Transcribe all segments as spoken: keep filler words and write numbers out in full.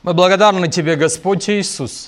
Мы благодарны Тебе, Господь Иисус.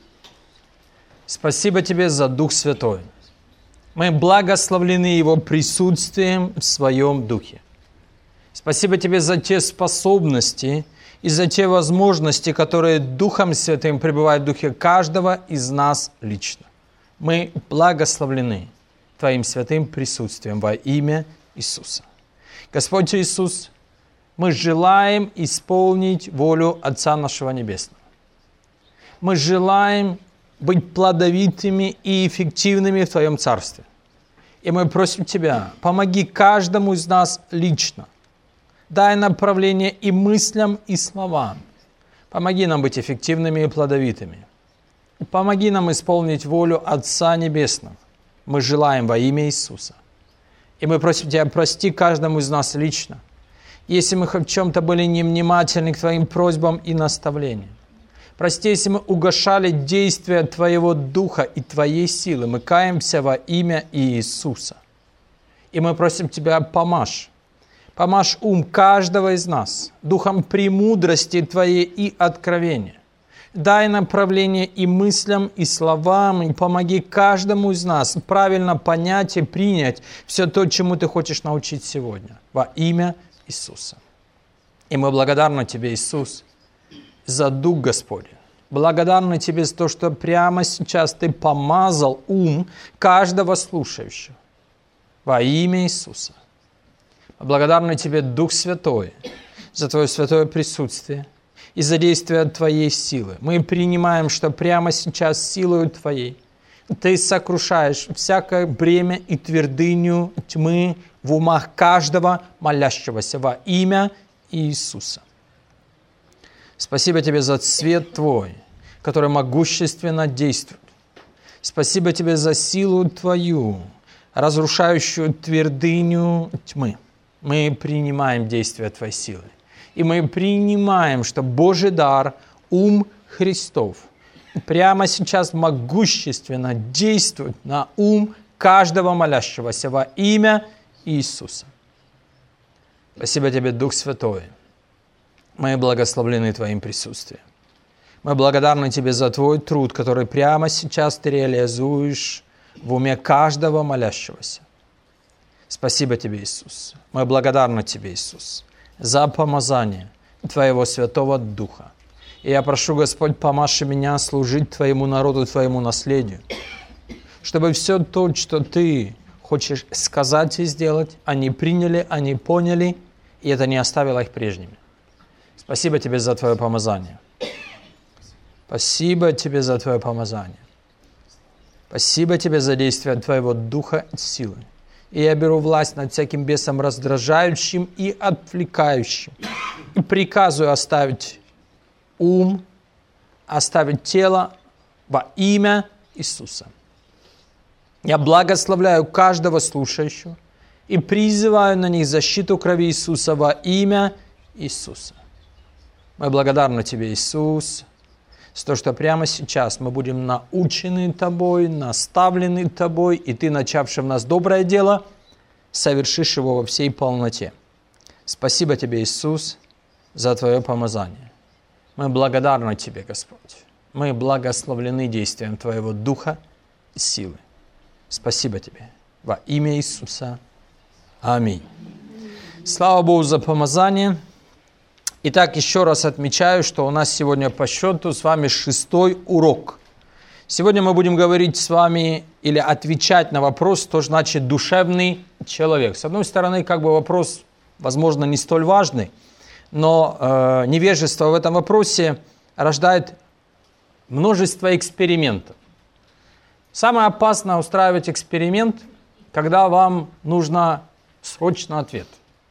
Спасибо Тебе за Дух Святой. Мы благословлены Его присутствием в Своем Духе. Спасибо Тебе за те способности и за те возможности, которые Духом Святым пребывают в Духе каждого из нас лично. Мы благословлены Твоим святым присутствием во имя Иисуса. Господь Иисус, мы желаем исполнить волю Отца нашего Небесного. Мы желаем быть плодовитыми и эффективными в Твоем Царстве. И мы просим Тебя, помоги каждому из нас лично. Дай направление и мыслям, и словам. Помоги нам быть эффективными и плодовитыми. Помоги нам исполнить волю Отца Небесного. Мы желаем во имя Иисуса. И мы просим Тебя, прости каждому из нас лично, если мы в чем-то были невнимательны к Твоим просьбам и наставлениям. Прости, если мы угашали действия Твоего Духа и Твоей силы. Мы каемся во имя Иисуса. И мы просим Тебя, помажь. Помажь ум каждого из нас духом премудрости Твоей и откровения. Дай направление и мыслям, и словам, и помоги каждому из нас правильно понять и принять все то, чему Ты хочешь научить сегодня. Во имя Иисуса. И мы благодарны Тебе, Иисус, за Дух Господень. Благодарны Тебе за то, что прямо сейчас Ты помазал ум каждого слушающего. Во имя Иисуса. Благодарны Тебе, Дух Святой, за Твое святое присутствие и за действие Твоей силы. Мы принимаем, что прямо сейчас силою Твоей Ты сокрушаешь всякое бремя и твердыню тьмы в умах каждого молящегося во имя Иисуса. Спасибо Тебе за свет Твой, который могущественно действует. Спасибо Тебе за силу Твою, разрушающую твердыню тьмы. Мы принимаем действие Твоей силы. И мы принимаем, что Божий дар, ум Христов, прямо сейчас могущественно действует на ум каждого молящегося во имя Иисуса. Спасибо Тебе, Дух Святой. Мы благословлены Твоим присутствием. Мы благодарны Тебе за Твой труд, который прямо сейчас Ты реализуешь в уме каждого молящегося. Спасибо Тебе, Иисус. Мы благодарны Тебе, Иисус, за помазание Твоего Святого Духа. И я прошу, Господь, помажь меня служить Твоему народу, Твоему наследию, чтобы все то, что Ты хочешь сказать и сделать, они приняли, они поняли, и это не оставило их прежними. Спасибо Тебе за Твое помазание. Спасибо Тебе за Твое помазание. Спасибо Тебе за действие Твоего Духа и силы. И я беру власть над всяким бесом раздражающим и отвлекающим. И приказываю оставить ум, оставить тело во имя Иисуса. Я благословляю каждого слушающего и призываю на них защиту крови Иисуса во имя Иисуса. Мы благодарны Тебе, Иисус, за то, что прямо сейчас мы будем научены Тобой, наставлены Тобой, и Ты, начавший в нас доброе дело, совершишь его во всей полноте. Спасибо Тебе, Иисус, за Твое помазание. Мы благодарны Тебе, Господь. Мы благословлены действием Твоего Духа и силы. Спасибо Тебе. Во имя Иисуса. Аминь. Слава Богу за помазание. Итак, еще раз отмечаю, что у нас сегодня по счету с вами шестой урок. Сегодня мы будем говорить с вами или отвечать на вопрос, что значит душевный человек. С одной стороны, как бы вопрос, возможно, не столь важный, но э, невежество в этом вопросе рождает множество экспериментов. Самое опасное устраивать эксперимент, когда вам нужно срочно ответ.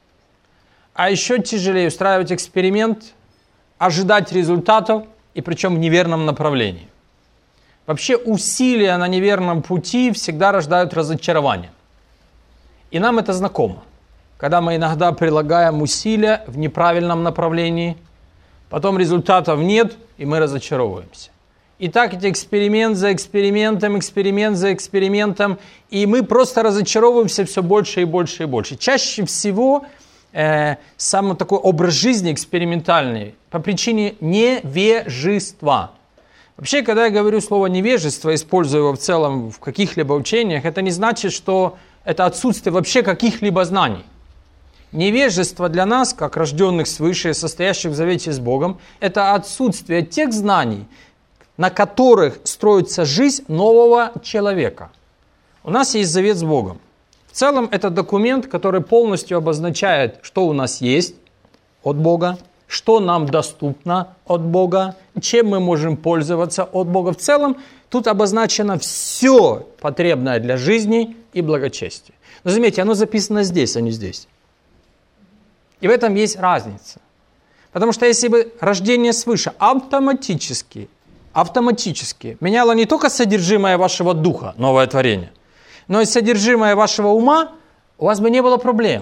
А еще тяжелее устраивать эксперимент, ожидать результатов, и причем в неверном направлении. Вообще усилия на неверном пути всегда рождают разочарование. И нам это знакомо. Когда мы иногда прилагаем усилия в неправильном направлении, потом результатов нет, и мы разочаровываемся. И так эти эксперимент за экспериментом, эксперимент за экспериментом, и мы просто разочаровываемся все больше и больше и больше. Чаще всего э, самый такой образ жизни экспериментальный по причине невежества. Вообще, когда я говорю слово невежество, использую его в целом в каких-либо учениях, это не значит, что это отсутствие вообще каких-либо знаний. Невежество для нас, как рожденных свыше, состоящих в завете с Богом, это отсутствие тех знаний, на которых строится жизнь нового человека. У нас есть завет с Богом. В целом это документ, который полностью обозначает, что у нас есть от Бога, что нам доступно от Бога, чем мы можем пользоваться от Бога. В целом тут обозначено все потребное для жизни и благочестия. Но заметьте, оно записано здесь, а не здесь. И в этом есть разница. Потому что если бы рождение свыше автоматически, автоматически меняло не только содержимое вашего духа, новое творение, но и содержимое вашего ума, у вас бы не было проблем.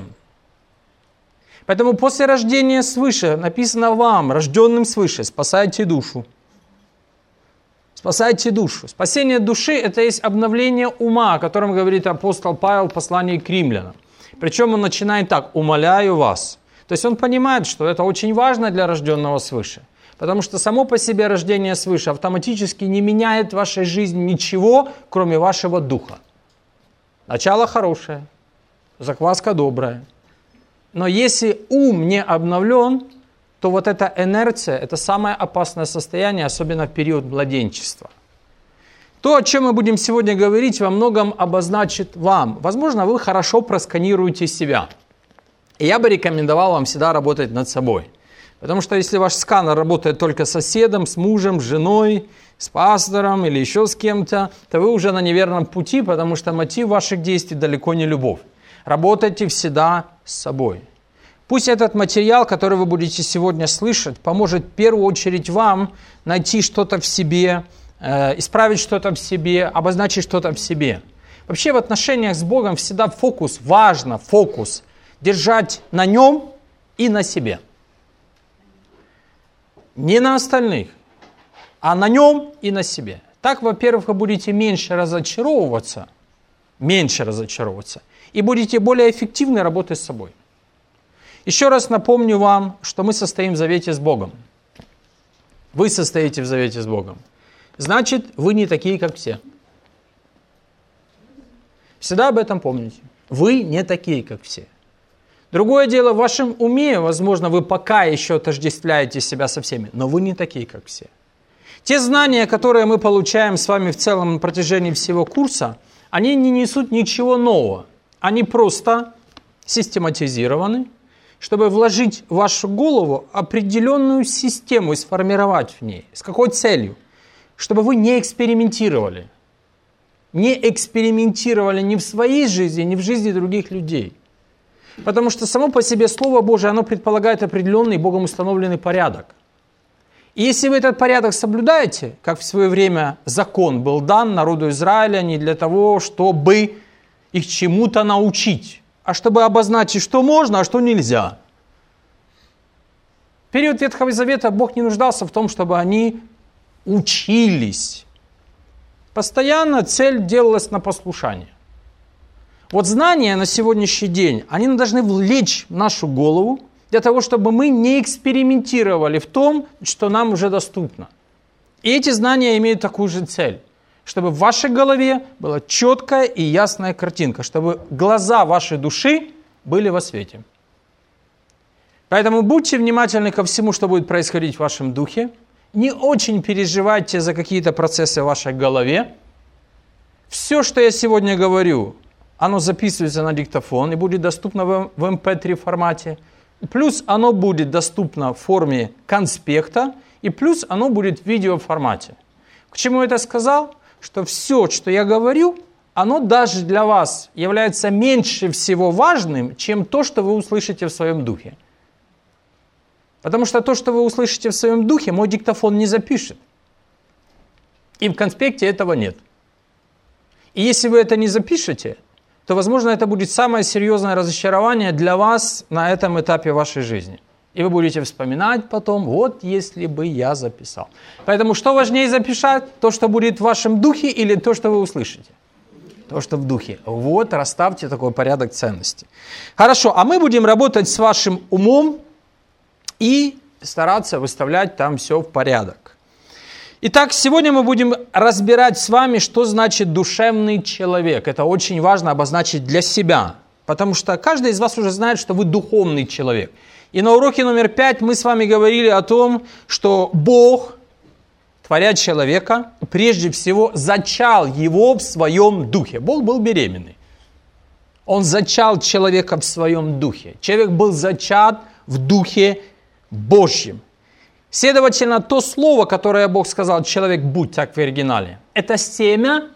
Поэтому после рождения свыше написано вам, рожденным свыше, спасайте душу. Спасайте душу. Спасение души – это есть обновление ума, о котором говорит апостол Павел в послании к римлянам. Причем он начинает так: «Умоляю вас». То есть он понимает, что это очень важно для рожденного свыше. Потому что само по себе рождение свыше автоматически не меняет в вашей жизни ничего, кроме вашего духа. Начало хорошее, закваска добрая. Но если ум не обновлен, то вот эта инерция – это самое опасное состояние, особенно в период младенчества. То, о чем мы будем сегодня говорить, во многом обозначит вам. Возможно, вы хорошо просканируете себя. И я бы рекомендовал вам всегда работать над собой. Потому что если ваш сканер работает только с соседом, с мужем, с женой, с пастором или еще с кем-то, то вы уже на неверном пути, потому что мотив ваших действий далеко не любовь. Работайте всегда с собой. Пусть этот материал, который вы будете сегодня слышать, поможет в первую очередь вам найти что-то в себе, э, исправить что-то в себе, обозначить что-то в себе. Вообще в отношениях с Богом всегда фокус, важно фокус, держать на нем и на себе. Не на остальных, а на нем и на себе. Так, во-первых, вы будете меньше разочаровываться, меньше разочаровываться, и будете более эффективно работать с собой. Еще раз напомню вам, что мы состоим в завете с Богом. Вы состоите в завете с Богом. Значит, вы не такие, как все. Всегда об этом помните. Вы не такие, как все. Другое дело, в вашем уме, возможно, вы пока еще отождествляете себя со всеми, но вы не такие, как все. Те знания, которые мы получаем с вами в целом на протяжении всего курса, они не несут ничего нового. Они просто систематизированы, чтобы вложить в вашу голову определенную систему и сформировать в ней. С какой целью? Чтобы вы не экспериментировали. Не экспериментировали ни в своей жизни, ни в жизни других людей. Потому что само по себе Слово Божие, оно предполагает определенный Богом установленный порядок. И если вы этот порядок соблюдаете, как в свое время закон был дан народу Израиля не для того, чтобы их чему-то научить, а чтобы обозначить, что можно, а что нельзя. В период Ветхого Завета Бог не нуждался в том, чтобы они учились. Постоянно цель делалась на послушание. Вот знания на сегодняшний день, они должны влечь в нашу голову для того, чтобы мы не экспериментировали в том, что нам уже доступно. И эти знания имеют такую же цель, чтобы в вашей голове была четкая и ясная картинка, чтобы глаза вашей души были во свете. Поэтому будьте внимательны ко всему, что будет происходить в вашем духе. Не очень переживайте за какие-то процессы в вашей голове. Все, что я сегодня говорю, оно записывается на диктофон и будет доступно в эм пэ три формате. Плюс оно будет доступно в форме конспекта. И плюс оно будет в видеоформате. К чему я это сказал? Что все, что я говорю, оно даже для вас является меньше всего важным, чем то, что вы услышите в своем духе. Потому что то, что вы услышите в своем духе, мой диктофон не запишет. И в конспекте этого нет. И если вы это не запишете, то, возможно, это будет самое серьезное разочарование для вас на этом этапе вашей жизни. И вы будете вспоминать потом, вот если бы я записал. Поэтому что важнее записать? То, что будет в вашем духе, или то, что вы услышите? То, что в духе. Вот, расставьте такой порядок ценностей. Хорошо, а мы будем работать с вашим умом и стараться выставлять там все в порядок. Итак, сегодня мы будем разбирать с вами, что значит душевный человек. Это очень важно обозначить для себя, потому что каждый из вас уже знает, что вы духовный человек. И на уроке номер пять мы с вами говорили о том, что Бог, творя человека, прежде всего зачал его в своем духе. Бог был беременный. Он зачал человека в своем духе. Человек был зачат в духе Божьем. Следовательно, то слово, которое Бог сказал, человек будь, так в оригинале, это семя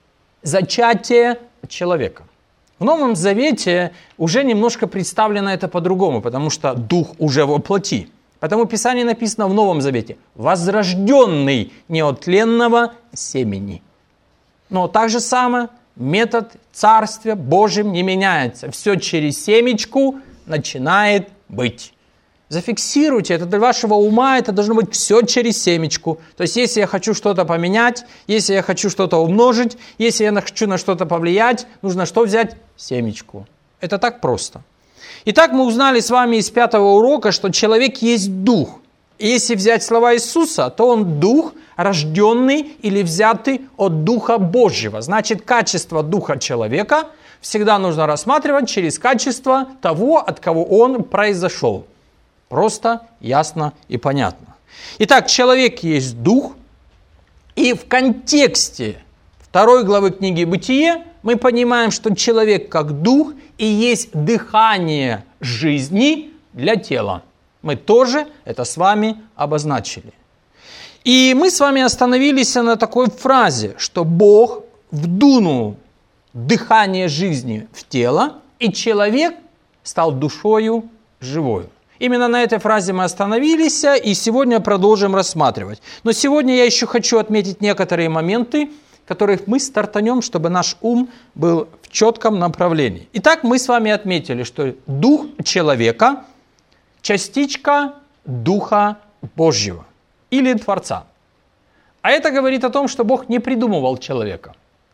зачатия человека. В Новом Завете уже немножко представлено это по-другому, потому что дух уже во плоти. Потому Писание написано в Новом Завете: возрожденный не от тленного семени. Но так же самое, метод Царствия Божьим не меняется. Все через семечку начинает быть. Зафиксируйте, это для вашего ума, это должно быть все через семечку. То есть, если я хочу что-то поменять, если я хочу что-то умножить, если я хочу на что-то повлиять, нужно что взять? Семечку. Это так просто. Итак, мы узнали с вами из пятого урока, что человек есть дух. И если взять слова Иисуса, то он дух, рожденный или взятый от Духа Божьего. Значит, качество духа человека всегда нужно рассматривать через качество того, от кого он произошел. Просто, ясно и понятно. Итак, человек есть дух, и в контексте второй главы книги «Бытие» мы понимаем, что человек как дух и есть дыхание жизни для тела. Мы тоже это с вами обозначили. И мы с вами остановились на такой фразе, что Бог вдунул дыхание жизни в тело, и человек стал душою живою. Именно на этой фразе мы остановились, и сегодня продолжим рассматривать. Но сегодня я еще хочу отметить некоторые моменты, которых мы стартанем, чтобы наш ум был в четком направлении. Итак, мы с вами отметили, что дух человека – частичка Духа Божьего или Творца. А это говорит о том, что Бог не придумывал человека.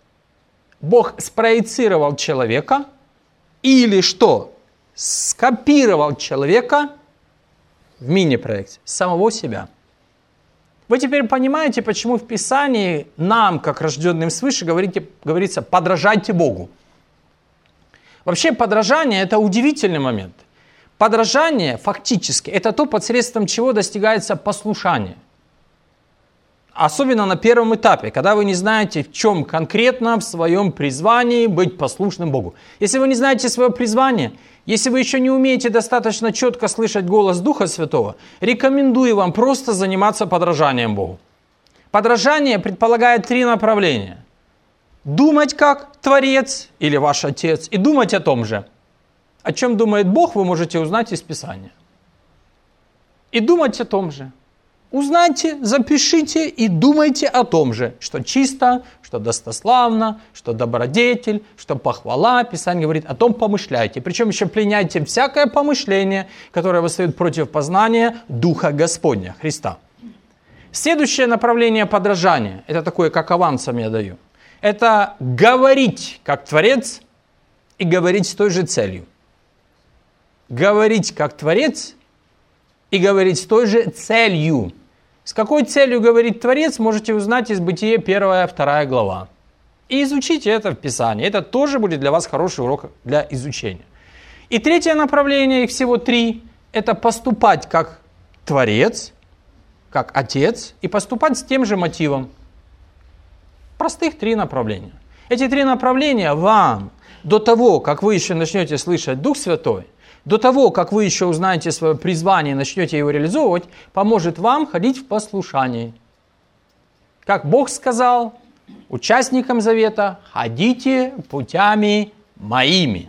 Бог спроецировал человека или что? Скопировал человека в мини-проекте самого себя. Вы теперь понимаете, почему в Писании нам, как рожденным свыше, говорите, говорится «подражайте Богу». Вообще подражание – это удивительный момент. Подражание фактически – это то, посредством чего достигается послушание. Особенно на первом этапе, когда вы не знаете, в чем конкретно в своем призвании быть послушным Богу. Если вы не знаете свое призвание, если вы еще не умеете достаточно четко слышать голос Духа Святого, рекомендую вам просто заниматься подражанием Богу. Подражание предполагает три направления. Думать как Творец или ваш Отец и думать о том же. О чем думает Бог, вы можете узнать из Писания. И думать о том же. Узнайте, запишите и думайте о том же, что чисто, что достославно, что добродетель, что похвала. Писание говорит, о том помышляйте. Причем еще пленяйте всякое помышление, которое восстает против познания Духа Господня, Христа. Следующее направление подражания, это такое, как авансом я даю, это говорить как Творец и говорить с той же целью. Говорить как Творец и говорить с той же целью. С какой целью говорит Творец, можете узнать из Бытия первая, вторая глава. И изучите это в Писании. Это тоже будет для вас хороший урок для изучения. И третье направление, их всего три, это поступать как Творец, как Отец, и поступать с тем же мотивом. Простых три направления. Эти три направления вам до того, как вы еще начнете слышать Дух Святой, до того, как вы еще узнаете свое призвание и начнете его реализовывать, поможет вам ходить в послушании. Как Бог сказал участникам завета, ходите путями моими.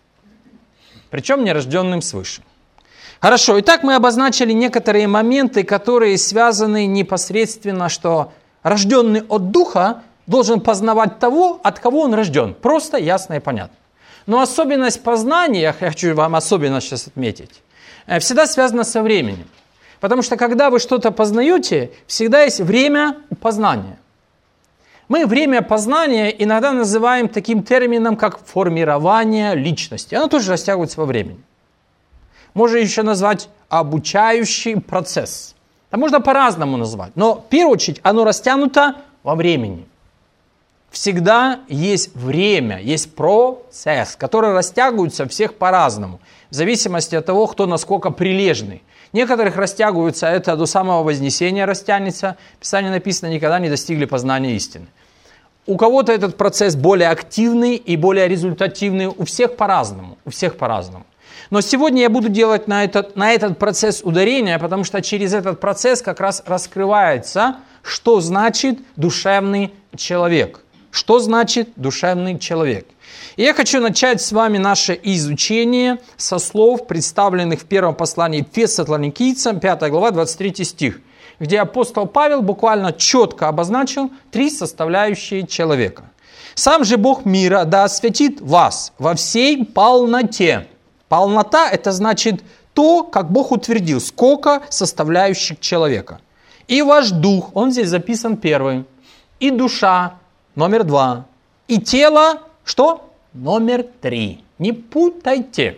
Причем нерожденным свыше. Хорошо, итак, мы обозначили некоторые моменты, которые связаны непосредственно, что рожденный от Духа должен познавать того, от кого он рожден. Просто, ясно и понятно. Но особенность познания, я хочу вам особенно сейчас отметить, всегда связана со временем. Потому что когда вы что-то познаете, всегда есть время познания. Мы время познания иногда называем таким термином, как формирование личности. Оно тоже растягивается во времени. Можно еще назвать обучающий процесс. Это можно по-разному назвать. Но в первую очередь оно растянуто во времени. Всегда есть время, есть процесс, который растягивается всех по-разному. В зависимости от того, кто насколько прилежный. Некоторых растягиваются, это до самого вознесения растянется. В Писании написано, никогда не достигли познания истины. У кого-то этот процесс более активный и более результативный. У всех по-разному. У всех по-разному. Но сегодня я буду делать на этот, на этот процесс ударение, потому что через этот процесс как раз раскрывается, что значит душевный человек. Что значит душевный человек? И я хочу начать с вами наше изучение со слов, представленных в первом послании Фессалоникийцам, пятая глава, двадцать третий стих, где апостол Павел буквально четко обозначил три составляющие человека. «Сам же Бог мира да освятит вас во всей полноте». Полнота – это значит то, как Бог утвердил, сколько составляющих человека. «И ваш дух», он здесь записан первый, «и душа», номер два, «и тело», что? Номер три. Не путайте.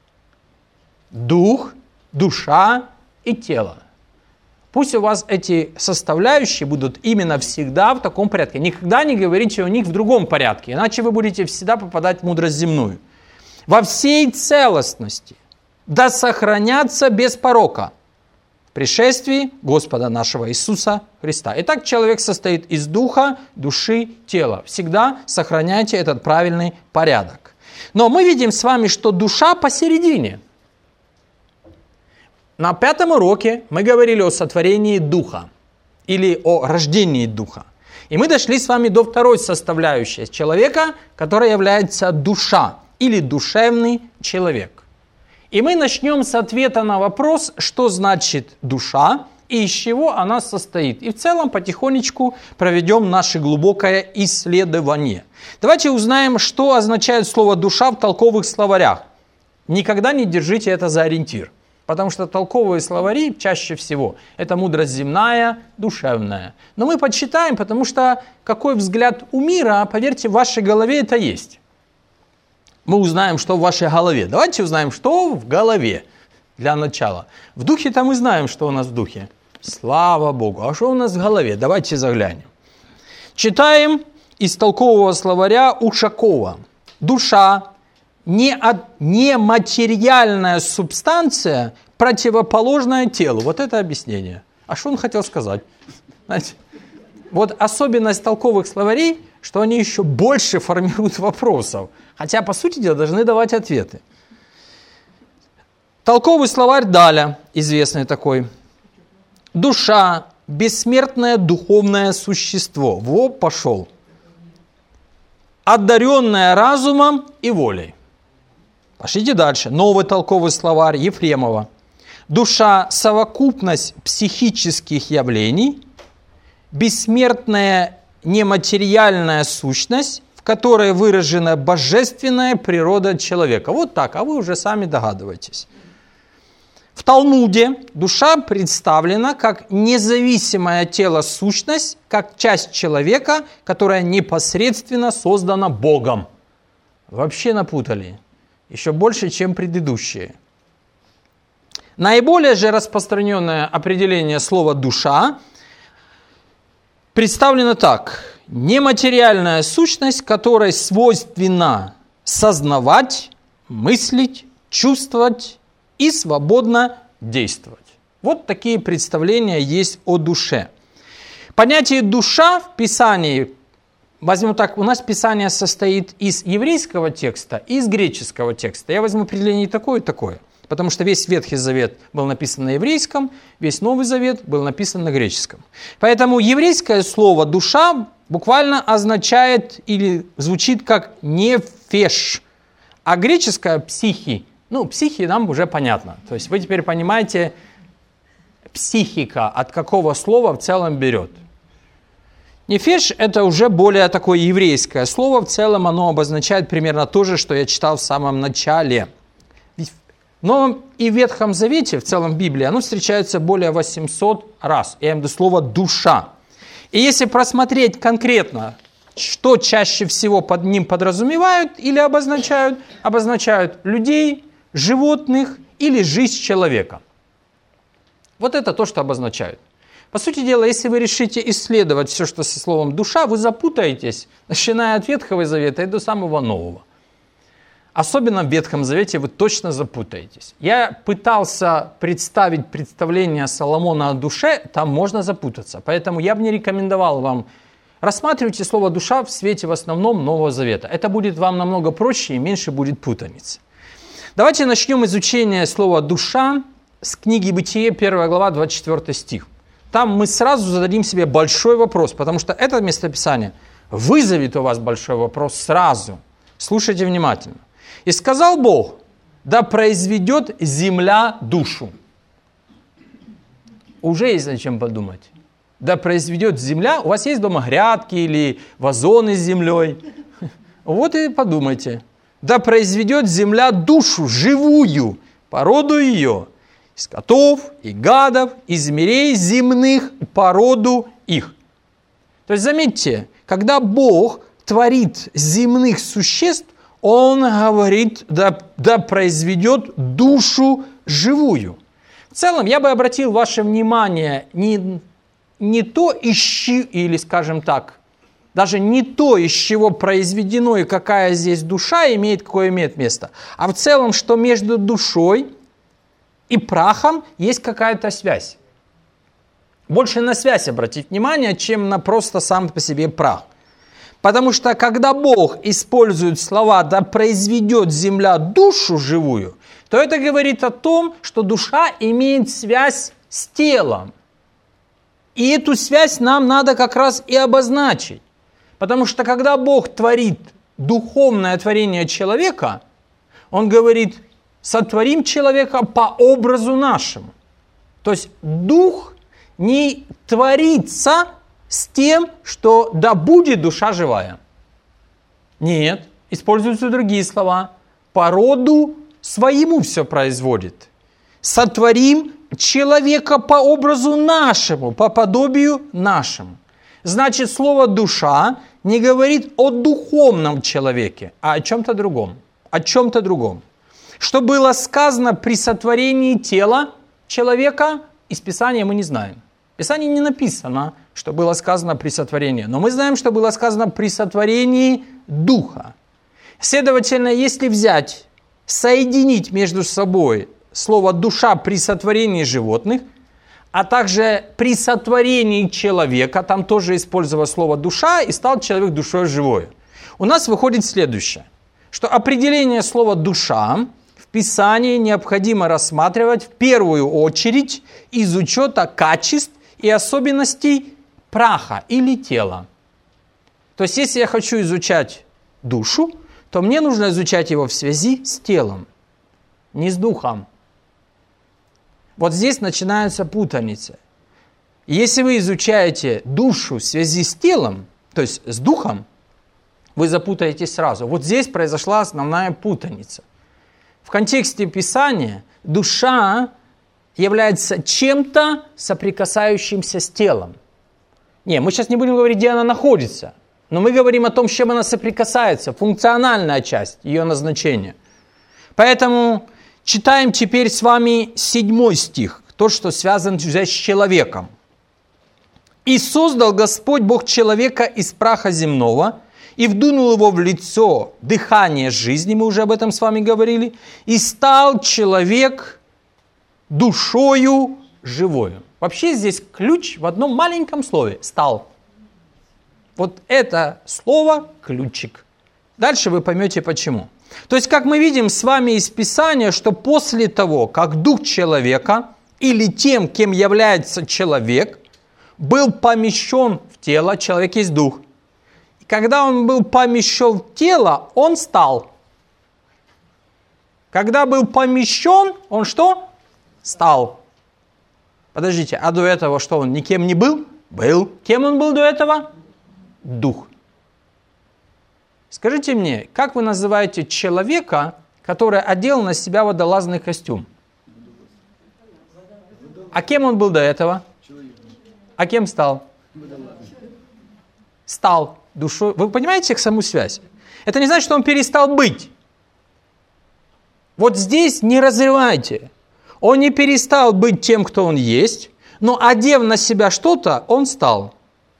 Дух, душа и тело. Пусть у вас эти составляющие будут именно всегда в таком порядке. Никогда не говорите о них в другом порядке, иначе вы будете всегда попадать в мудрость земную. Во всей целостности, да сохранятся без порока в пришествии Господа нашего Иисуса Христа. Итак, человек состоит из духа, души, тела. Всегда сохраняйте этот правильный порядок. Но мы видим с вами, что душа посередине. На пятом уроке мы говорили о сотворении духа или о рождении духа. И мы дошли с вами до второй составляющей человека, которая является душа или душевный человек. И мы начнем с ответа на вопрос, что значит душа и из чего она состоит. И в целом потихонечку проведем наше глубокое исследование. Давайте узнаем, что означает слово «душа» в толковых словарях. Никогда не держите это за ориентир. Потому что толковые словари чаще всего это мудрость земная, душевная. Но мы подсчитаем, потому что какой взгляд у мира, поверьте, в вашей голове это есть. Мы узнаем, что в вашей голове. Давайте узнаем, что в голове для начала. В духе-то мы знаем, что у нас в духе. Слава Богу. А что у нас в голове? Давайте заглянем. Читаем из толкового словаря Ушакова. Душа – нематериальная субстанция, противоположная телу. Вот это объяснение. А что он хотел сказать? Знаете, вот особенность толковых словарей, что они еще больше формируют вопросов. Хотя, по сути дела, должны давать ответы. Толковый словарь Даля, известный такой. Душа – бессмертное духовное существо. Во, пошел. Одаренное разумом и волей. Пошлите дальше. Новый толковый словарь Ефремова. Душа – совокупность психических явлений, бессмертная нематериальная сущность, в которой выражена божественная природа человека. Вот так, а вы уже сами догадываетесь. В Талмуде душа представлена как независимое тело сущность, как часть человека, которая непосредственно создана Богом. Вообще напутали. Еще больше, чем предыдущие. Наиболее же распространенное определение слова «душа» представлено так. Нематериальная сущность, которой свойственно сознавать, мыслить, чувствовать и свободно действовать. Вот такие представления есть о душе. Понятие «душа» в Писании, возьму так, у нас Писание состоит из еврейского текста и из греческого текста. Я возьму определение и такое, и такое. Потому что весь Ветхий Завет был написан на еврейском, весь Новый Завет был написан на греческом. Поэтому еврейское слово «душа» буквально означает или звучит как «нефеш», а греческое «психи». Ну, психи нам уже понятно. То есть вы теперь понимаете, психика от какого слова в целом берет. Нефеш – это уже более такое еврейское слово. В целом оно обозначает примерно то же, что я читал в самом начале. Но и в Ветхом Завете, в целом в Библии, оно встречается более восемьсот раз. Я имею в виду слово «душа». И если просмотреть конкретно, что чаще всего под ним подразумевают или обозначают, обозначают людей, животных или жизнь человека. Вот это то, что обозначают. По сути дела, если вы решите исследовать все, что со словом «душа», вы запутаетесь, начиная от Ветхого Завета и до самого Нового. Особенно в Ветхом Завете вы точно запутаетесь. Я пытался представить представление Соломона о душе, там можно запутаться. Поэтому я бы не рекомендовал вам рассматривать слово «душа» в свете в основном Нового Завета. Это будет вам намного проще и меньше будет путаницы. Давайте начнем изучение слова «душа» с книги Бытие, первая глава, двадцать четвёртый стих. Там мы сразу зададим себе большой вопрос, потому что это местописание вызовет у вас большой вопрос сразу. Слушайте внимательно. «И сказал Бог, да произведет земля душу». Уже есть о чем подумать. Да произведет земля. У вас есть дома грядки или вазоны с землей? Вот и подумайте. Да произведет земля душу живую, породу ее, из скотов и гадов, из зверей земных, породу их. То есть заметьте, когда Бог творит земных существ, Он говорит, да, да произведет душу живую. В целом, я бы обратил ваше внимание не, не то, из чего, или, скажем так, даже не то, из чего произведено и какая здесь душа имеет, какое имеет место, а в целом, что между душой и прахом есть какая-то связь. Больше на связь обратить внимание, чем на просто сам по себе прах. Потому что когда Бог использует слова «да произведет земля душу живую», то это говорит о том, что душа имеет связь с телом. И эту связь нам надо как раз и обозначить. Потому что когда Бог творит духовное творение человека, Он говорит: сотворим человека по образу нашему. То есть дух не творится с тем, что да будет душа живая. Нет, используются другие слова. По роду своему все производит. Сотворим человека по образу нашему, по подобию нашему. Значит, слово «душа» не говорит о духовном человеке, а о чем-то другом. О чем-то другом. Что было сказано при сотворении тела человека, из Писания мы не знаем. В Писании не написано, что было сказано при сотворении. Но мы знаем, что было сказано при сотворении духа. Следовательно, если взять, соединить между собой слово «душа» при сотворении животных, а также при сотворении человека, там тоже использовалось слово «душа», и стал человек душой живой, у нас выходит следующее, что определение слова «душа» в Писании необходимо рассматривать в первую очередь из учета качеств и особенностей праха или тела. То есть, если я хочу изучать душу, то мне нужно изучать его в связи с телом, не с духом. Вот здесь начинается путаница. Если вы изучаете душу в связи с телом, то есть с духом, вы запутаетесь сразу. Вот здесь произошла основная путаница. В контексте Писания душа является чем-то соприкасающимся с телом. Не, мы сейчас не будем говорить, где она находится, но мы говорим о том, с чем она соприкасается, функциональная часть ее назначения. Поэтому читаем теперь с вами седьмой стих, то, что связано с человеком. «И создал Господь Бог человека из праха земного, и вдунул его в лицо дыхание жизни», мы уже об этом с вами говорили, «и стал человек душою живою». Вообще здесь ключ в одном маленьком слове «стал». Вот это слово ключик. Дальше вы поймете почему. То есть, как мы видим с вами из Писания, что после того, как дух человека или тем, кем является человек, был помещен в тело, человек есть дух. И когда он был помещен в тело, он стал. Когда был помещен, он что? Стал. Подождите, а до этого что, он никем не был? Был. Кем он был до этого? Дух. Скажите мне, как вы называете человека, который одел на себя водолазный костюм? А кем он был до этого? А кем стал? стал душой. Вы понимаете саму связь? Это не значит, что он перестал быть. Вот здесь не разрывайте. Он не перестал быть тем, кто он есть, но одев на себя что-то, он стал.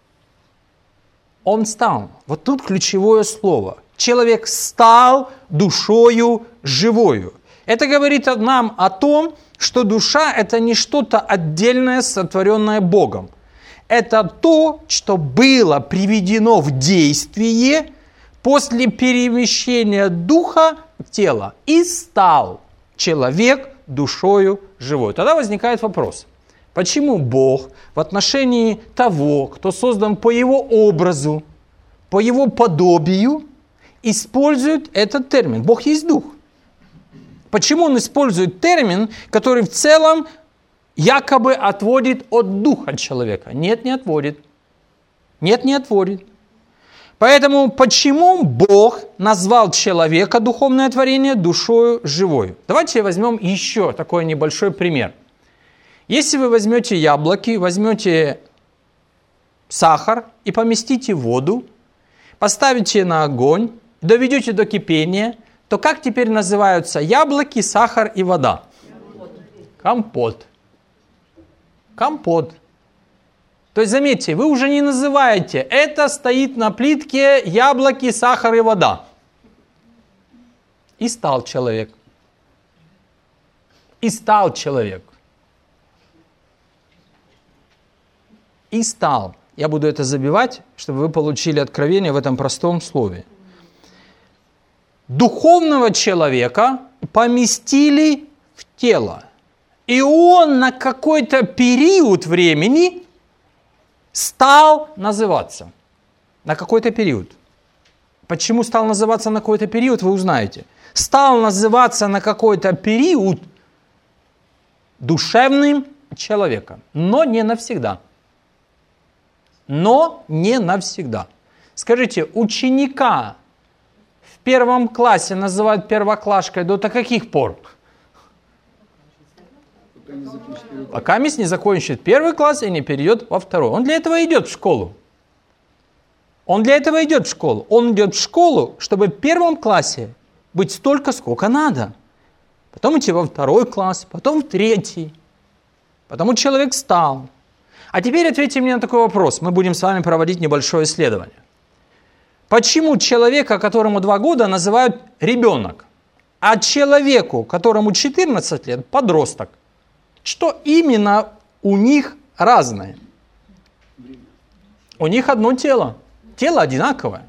Он стал. Вот тут ключевое слово. Человек стал душою живою. Это говорит нам о том, что душа – это не что-то отдельное, сотворенное Богом. Это то, что было приведено в действие после перемещения духа в тело. И стал человек душою живой. Тогда возникает вопрос. Почему Бог в отношении того, кто создан по Его образу, по Его подобию, использует этот термин? Бог есть Дух. Почему Он использует термин, который в целом якобы отводит от духа человека? Нет, не отводит. Нет, не отводит. Поэтому почему Бог назвал человека, духовное творение, душою живою? Давайте возьмем еще такой небольшой пример. Если вы возьмете яблоки, возьмете сахар и поместите в воду, поставите на огонь, доведете до кипения, то как теперь называются яблоки, сахар и вода? Компот. Компот. То есть, заметьте, вы уже не называете, это стоит на плитке яблоки, сахар и вода. И стал человек. И стал человек. И стал. Я буду это забивать, чтобы вы получили откровение в этом простом слове. Духовного человека поместили в тело. И он на какой-то период времени стал называться. На какой-то период. Почему стал называться на какой-то период, вы узнаете. Стал называться на какой-то период душевным человеком. Но не навсегда. Но не навсегда. Скажите, ученика в первом классе называют первоклашкой до каких пор? Пока мисс не закончит первый класс и не перейдет во второй. Он для этого идет в школу. Он для этого идет в школу. Он идет в школу, чтобы в первом классе быть столько, сколько надо. Потом идти во второй класс, потом в третий. Потому человек стал. А теперь ответьте мне на такой вопрос. Мы будем с вами проводить небольшое исследование. Почему человека, которому два года, называют ребенок, а человеку, которому четырнадцать лет, подросток? Что именно у них разное? У них одно тело. Тело одинаковое.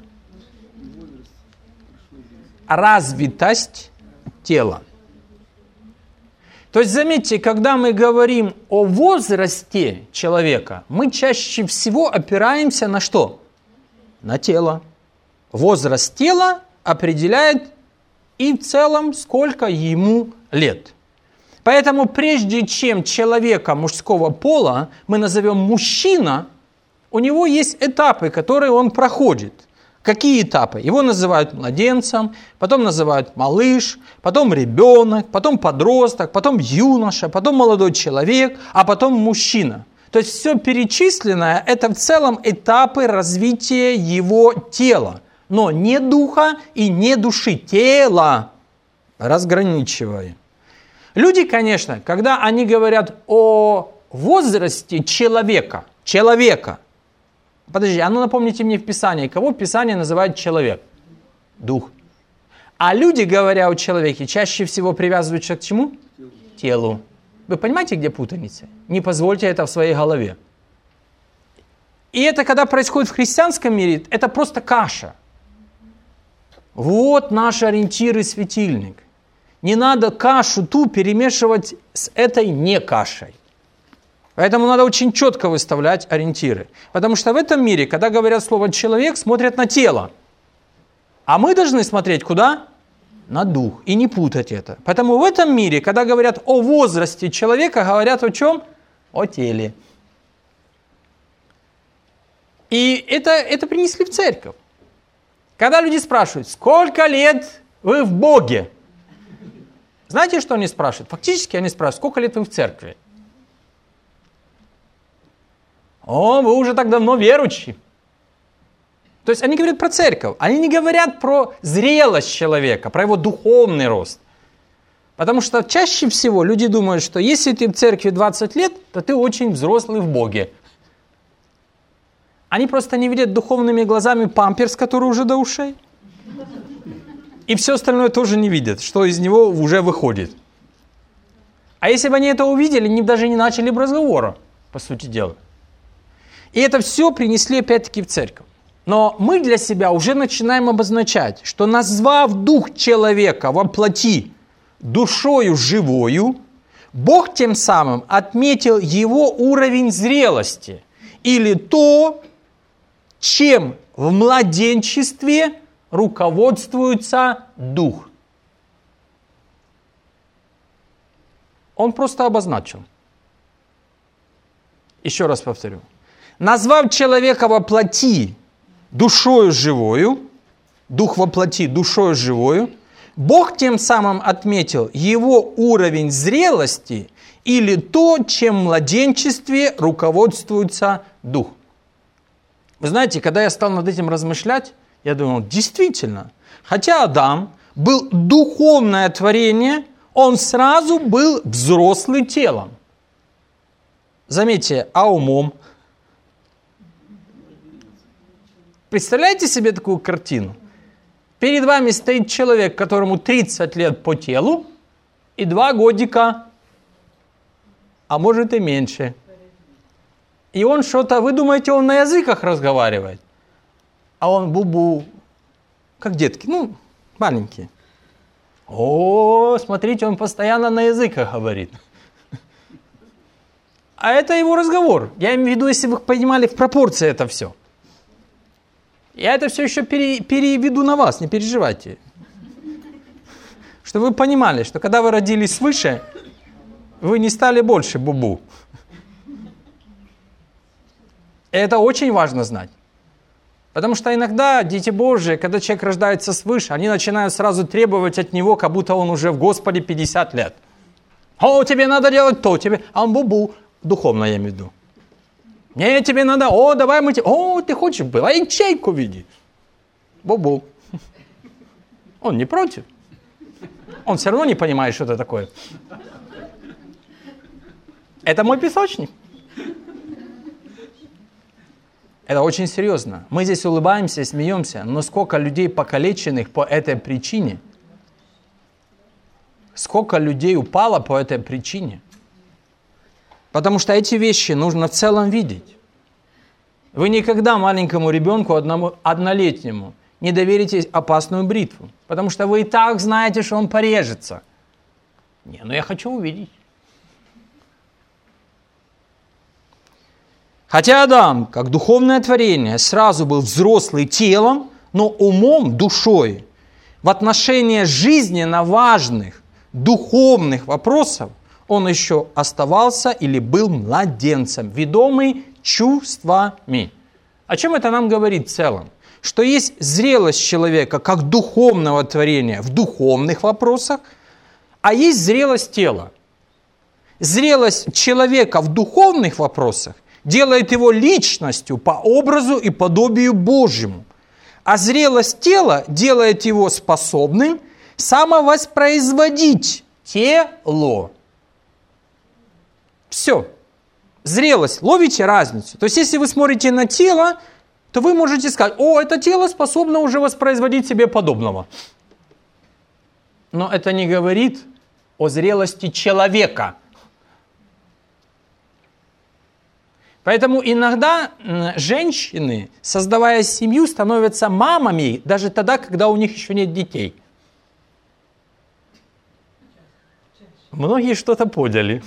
Развитость тела. То есть, заметьте, когда мы говорим о возрасте человека, мы чаще всего опираемся на что? На тело. Возраст тела определяет и в целом, сколько ему лет. Поэтому прежде чем человека мужского пола мы назовем мужчина, у него есть этапы, которые он проходит. Какие этапы? Его называют младенцем, потом называют малыш, потом ребенок, потом подросток, потом юноша, потом молодой человек, а потом мужчина. То есть все перечисленное – это в целом этапы развития его тела. Но не духа и не души. Тело разграничиваем. Люди, конечно, когда они говорят о возрасте человека, человека, подожди, а ну напомните мне в Писании, кого Писание называет человек? Дух. А люди, говоря о человеке, чаще всего привязываются к чему? Телу. Телу. Вы понимаете, где путаница? Не позвольте это в своей голове. И это, когда происходит в христианском мире, это просто каша. Вот наш ориентир и светильник. Не надо кашу ту перемешивать с этой не кашей. Поэтому надо очень четко выставлять ориентиры. Потому что в этом мире, когда говорят слово «человек», смотрят на тело. А мы должны смотреть куда? На дух. И не путать это. Поэтому в этом мире, когда говорят о возрасте человека, говорят о чем? О теле. И это, это принесли в церковь. Когда люди спрашивают, сколько лет вы в Боге? Знаете, что они спрашивают? Фактически они спрашивают, сколько лет вы в церкви? О, вы уже так давно верующий. То есть они говорят про церковь, они не говорят про зрелость человека, про его духовный рост. Потому что чаще всего люди думают, что если ты в церкви двадцать лет, то ты очень взрослый в Боге. Они просто не видят духовными глазами памперс, который уже до ушей. И все остальное тоже не видят, что из него уже выходит. А если бы они это увидели, они даже не начали бы разговора, по сути дела. И это все принесли опять-таки в церковь. Но мы для себя уже начинаем обозначать, что назвав дух человека во плоти душою живою, Бог тем самым отметил его уровень зрелости, или то, чем в младенчестве руководствуется дух. Он просто обозначил. Еще раз повторю. Назвав человека во плоти душою живою, дух во плоти душою живою, Бог тем самым отметил его уровень зрелости или то, чем в младенчестве руководствуется дух. Вы знаете, когда я стал над этим размышлять, я думал, действительно, хотя Адам был духовное творение, он сразу был взрослым телом. Заметьте, а умом? Представляете себе такую картину? Перед вами стоит человек, которому тридцать лет по телу и два годика, а может и меньше. И он что-то, вы думаете, он на языках разговаривает? А он бу-бу, как детки, ну, маленькие. О, смотрите, он постоянно на языках говорит. А это его разговор. Я имею в виду, если вы понимали в пропорции это все. Я это все еще пере, переведу на вас, не переживайте. Чтобы вы понимали, что когда вы родились свыше, вы не стали больше бубу. Это очень важно знать. Потому что иногда дети Божьи, когда человек рождается свыше, они начинают сразу требовать от него, как будто он уже в Господе пятьдесят лет. О, тебе надо делать то, тебе, а он бубу, духовно я имею в виду. Не, тебе надо, о, давай мы тебе, о, ты хочешь, была ячейку видеть. Бубу. Он не против. Он все равно не понимает, что это такое. Это мой песочник. Это очень серьезно. Мы здесь улыбаемся и смеемся, но сколько людей покалеченных по этой причине? Сколько людей упало по этой причине? Потому что эти вещи нужно в целом видеть. Вы никогда маленькому ребенку, одному, однолетнему, не доверите опасную бритву. Потому что вы и так знаете, что он порежется. Не, ну я хочу увидеть. Хотя Адам, как духовное творение, сразу был взрослый телом, но умом, душой, в отношении жизненно важных духовных вопросов, он еще оставался или был младенцем, ведомый чувствами. О чем это нам говорит в целом? Что есть зрелость человека как духовного творения в духовных вопросах, а есть зрелость тела. Зрелость человека в духовных вопросах делает его личностью по образу и подобию Божьему. А зрелость тела делает его способным самовоспроизводить тело. Все. Зрелость. Ловите разницу? То есть, если вы смотрите на тело, то вы можете сказать, о, это тело способно уже воспроизводить себе подобного. Но это не говорит о зрелости человека. Поэтому иногда женщины, создавая семью, становятся мамами даже тогда, когда у них еще нет детей. Многие что-то поняли.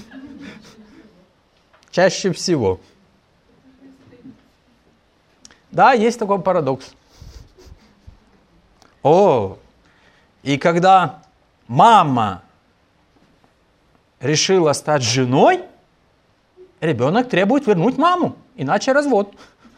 Чаще всего. Да, есть такой парадокс. О, и когда мама решила стать женой, ребенок требует вернуть маму, иначе развод.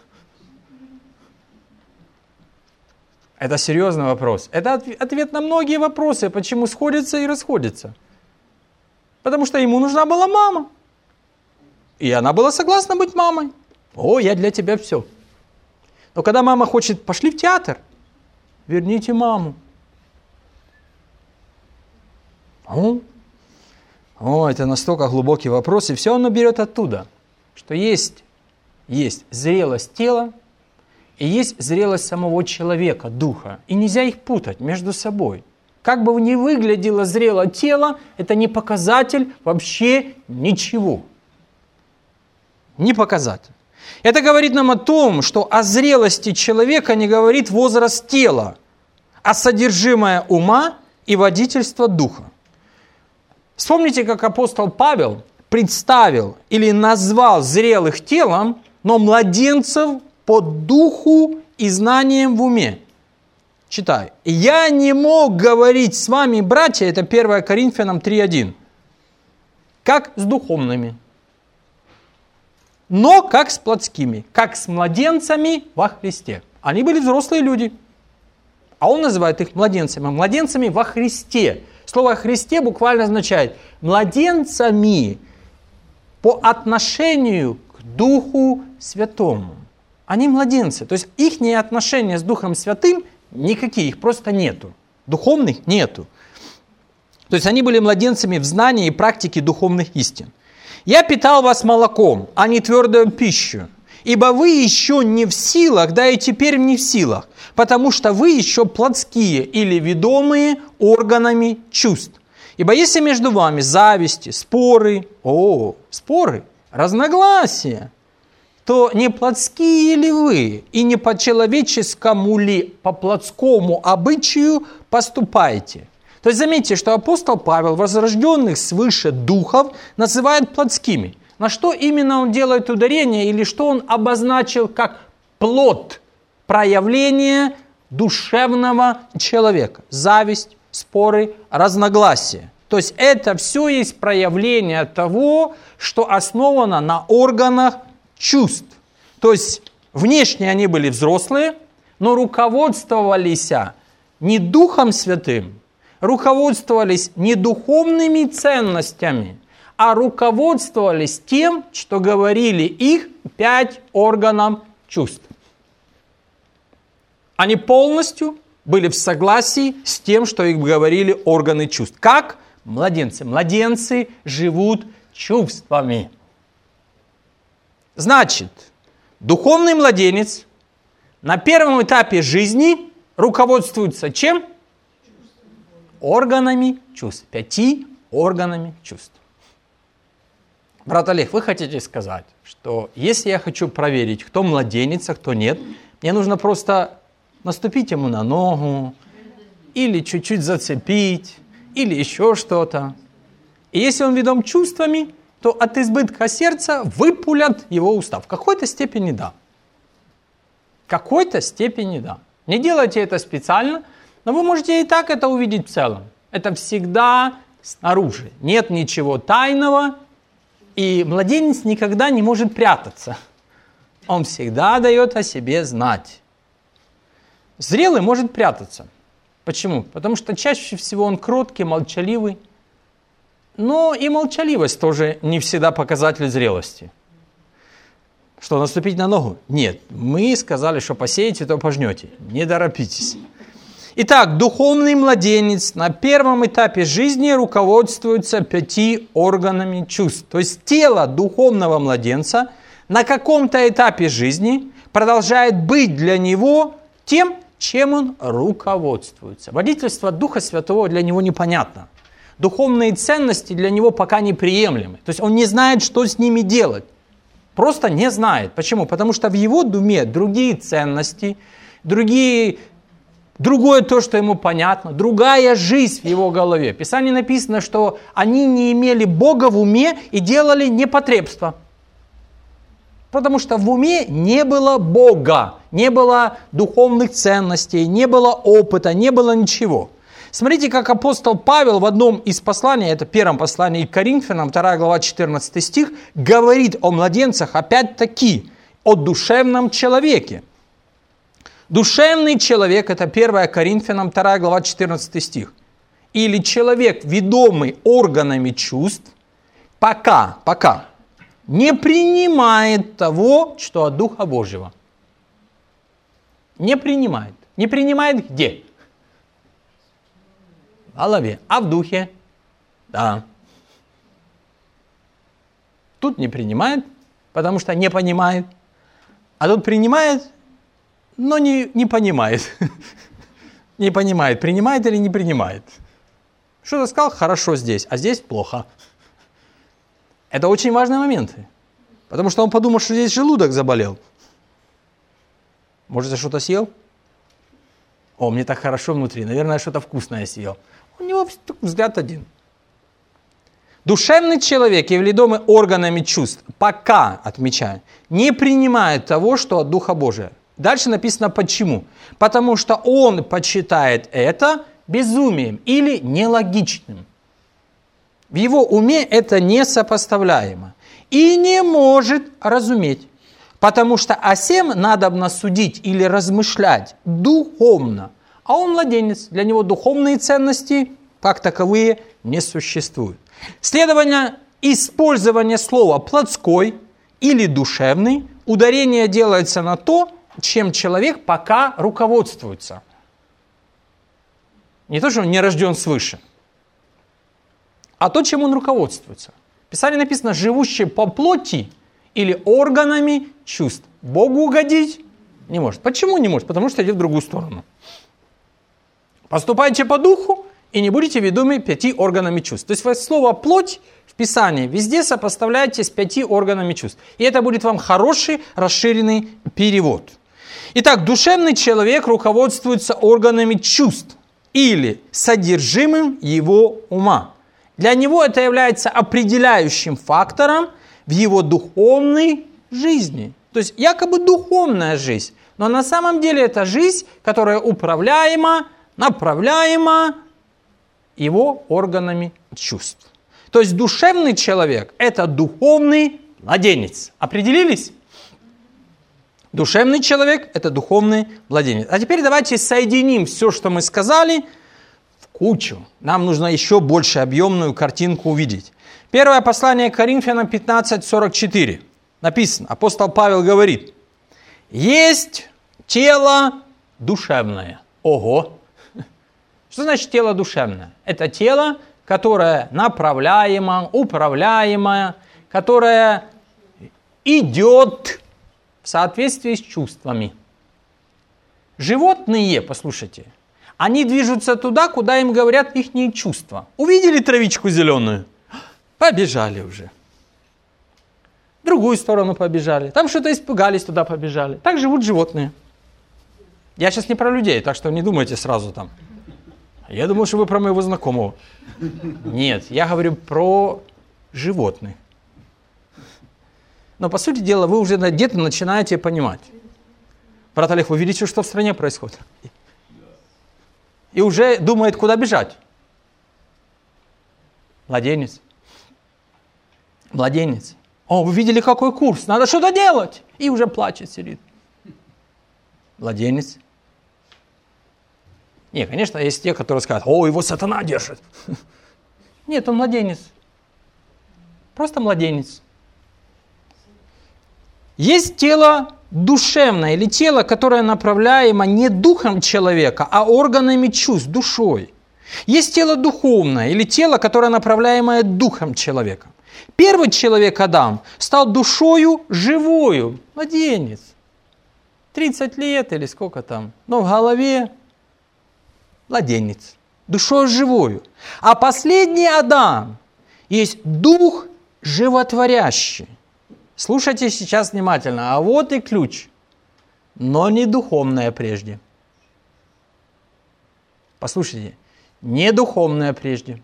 Это серьезный вопрос. Это ответ на многие вопросы, почему сходятся и расходятся. Потому что ему нужна была мама. И она была согласна быть мамой. О, я для тебя все. Но когда мама хочет, пошли в театр, верните маму. О, о, это настолько глубокий вопрос, и все оно берет оттуда, что есть, есть зрелость тела и есть зрелость самого человека, духа. И нельзя их путать между собой. Как бы ни выглядело зрелое тело, это не показатель вообще ничего. Не показатель. Это говорит нам о том, что о зрелости человека не говорит возраст тела, а содержимое ума и водительство духа. Вспомните, как апостол Павел представил или назвал зрелых телом, но младенцев по духу и знанием в уме. Читаю. «Я не мог говорить с вами, братья», это первое Коринфянам три один, как с духовными, но как с плотскими, как с младенцами во Христе. Они были взрослые люди, а он называет их младенцами, младенцами во Христе. Слово «Христе» буквально означает младенцами по отношению к Духу Святому. Они младенцы, то есть их отношения с Духом Святым никакие, их просто нету. Духовных нету. То есть они были младенцами в знании и практике духовных истин. «Я питал вас молоком, а не твердую пищу, ибо вы еще не в силах, да и теперь не в силах, потому что вы еще плотские или ведомые органами чувств. Ибо если между вами зависти, споры, о, споры, разногласия, то не плотские ли вы, и не по человеческому ли, по плотскому обычаю поступаете?» То есть заметьте, что апостол Павел возрожденных свыше духов называет плотскими. На что именно он делает ударение, или что он обозначил как плод проявления душевного человека? Зависть, споры, разногласия. То есть это все есть проявление того, что основано на органах чувств. То есть внешне они были взрослые, но руководствовались не Духом Святым, руководствовались не духовными ценностями, а руководствовались тем, что говорили их пять органов чувств. Они полностью были в согласии с тем, что их говорили органы чувств. Как младенцы. Младенцы живут чувствами. Значит, духовный младенец на первом этапе жизни руководствуется чем? Органами чувств. Пяти органами чувств. Брат Олег, вы хотите сказать, что если я хочу проверить, кто младенец, а кто нет, мне нужно просто наступить ему на ногу, или чуть-чуть зацепить, или еще что-то. И если он ведом чувствами, то от избытка сердца выпулят его уста. В какой-то степени да. В какой-то степени да. Не делайте это специально, но вы можете и так это увидеть в целом. Это всегда снаружи. Нет ничего тайного, и младенец никогда не может прятаться. Он всегда дает о себе знать. Зрелый может прятаться. Почему? Потому что чаще всего он кроткий, молчаливый. Но и молчаливость тоже не всегда показатель зрелости. Что, наступить на ногу? Нет. Мы сказали, что посеете, то пожнете. Не торопитесь. Итак, духовный младенец на первом этапе жизни руководствуется пяти органами чувств. То есть тело духовного младенца на каком-то этапе жизни продолжает быть для него тем, чем он руководствуется. Водительство Духа Святого для него непонятно. Духовные ценности для него пока неприемлемы. То есть он не знает, что с ними делать. Просто не знает. Почему? Потому что в его думе другие ценности, другие, другое то, что ему понятно, другая жизнь в его голове. В Писании написано, что они не имели Бога в уме и делали непотребство. Потому что в уме не было Бога, не было духовных ценностей, не было опыта, не было ничего. Смотрите, как апостол Павел в одном из посланий, это первом послании к Коринфянам, вторая глава, четырнадцатый стих, говорит о младенцах опять-таки, о душевном человеке. Душевный человек, это первая Коринфянам, вторая глава, четырнадцатый стих. Или человек, ведомый органами чувств, пока, пока – не принимает того, что от Духа Божьего. Не принимает. Не принимает где? В голове. А в духе? Да. Тут не принимает, потому что не понимает. А тут принимает, но не, не понимает. Не понимает, принимает или не принимает. Что-то сказал, хорошо здесь, а здесь плохо. Это очень важные моменты. Потому что он подумал, что здесь желудок заболел. Может, я что-то съел? О, мне так хорошо внутри, наверное, что-то вкусное съел. У него взгляд один. Душевный человек, явледомый органами чувств, пока, отмечаю, не принимает того, что от Духа Божия. Дальше написано почему. Потому что он почитает это безумием или нелогичным. В его уме это несопоставляемо. И не может разуметь. Потому что о сем надобно судить или размышлять духовно. А он младенец. Для него духовные ценности, как таковые, не существуют. Следовательно, использование слова «плотской» или «душевный» ударение делается на то, чем человек пока руководствуется. Не то, что он не рожден свыше, а то, чем он руководствуется. В Писании написано «живущий по плоти» или органами чувств. Богу угодить не может. Почему не может? Потому что идет в другую сторону. Поступайте по духу и не будете ведомы пяти органами чувств. То есть слово «плоть» в Писании везде сопоставляйте с пяти органами чувств. И это будет вам хороший расширенный перевод. Итак, душевный человек руководствуется органами чувств или содержимым его ума. Для него это является определяющим фактором в его духовной жизни. То есть якобы духовная жизнь, но на самом деле это жизнь, которая управляема, направляема его органами чувств. То есть душевный человек – это духовный младенец. Определились? Душевный человек – это духовный младенец. А теперь давайте соединим все, что мы сказали, в кучу. Нам нужно еще больше объемную картинку увидеть. Первое послание к Коринфянам пятнадцать сорок четыре. Написано, апостол Павел говорит, есть тело душевное. Ого! Что значит тело душевное? Это тело, которое направляемо, управляемо, которое идет в соответствии с чувствами. Животные, послушайте, они движутся туда, куда им говорят их чувства. Увидели травичку зеленую? Побежали уже. В другую сторону побежали. Там что-то испугались, туда побежали. Так живут животные. Я сейчас не про людей, так что не думайте сразу там. Я думал, что вы про моего знакомого. Нет, я говорю про животных. Но, по сути дела, вы уже где-то начинаете понимать. Брат Олег, вы видите, что в стране происходит? И уже думает, куда бежать. Младенец. Младенец. О, вы видели, какой курс? Надо что-то делать. И уже плачет, сидит. Младенец. Не, конечно, есть те, которые скажут, о, его сатана держит. Нет, он младенец. Просто младенец. Есть тело душевное, или тело, которое направляемо не духом человека, а органами чувств, душой. Есть тело духовное, или тело, которое направляемое духом человека. Первый человек, Адам, стал душою живою, младенец. тридцать лет или сколько там, но в голове младенец, душою живою. А последний Адам есть дух животворящий. Слушайте сейчас внимательно. А вот и ключ. Но не духовное прежде. Послушайте. Не духовное прежде.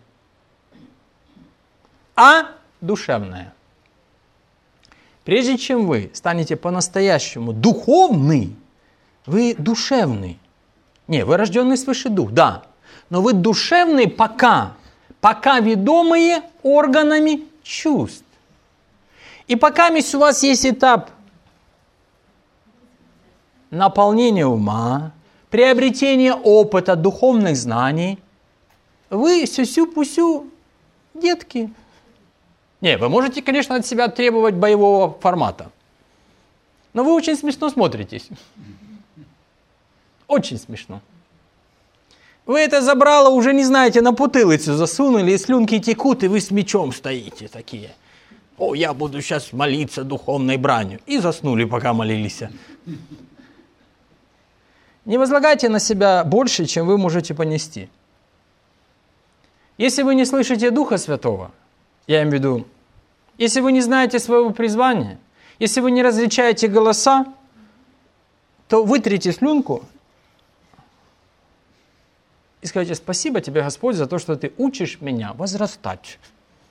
А душевное. Прежде чем вы станете по-настоящему духовны, вы душевный. Не, вы рожденный свыше дух, да. Но вы душевный пока. Пока ведомые органами чувств. И пока у вас есть этап наполнения ума, приобретения опыта, духовных знаний, вы сюсю-пусю детки. Не, вы можете, конечно, от себя требовать боевого формата. Но вы очень смешно смотритесь. Очень смешно. Вы это забрало, уже не знаете, на потылицу засунули, и слюнки текут, и вы с мечом стоите такие. О, я буду сейчас молиться духовной бранью. И заснули, пока молились. Не возлагайте на себя больше, чем вы можете понести. Если вы не слышите Духа Святого, я имею в виду, если вы не знаете своего призвания, если вы не различаете голоса, то вытрите слюнку и скажите: спасибо тебе, Господь, за то, что ты учишь меня возрастать.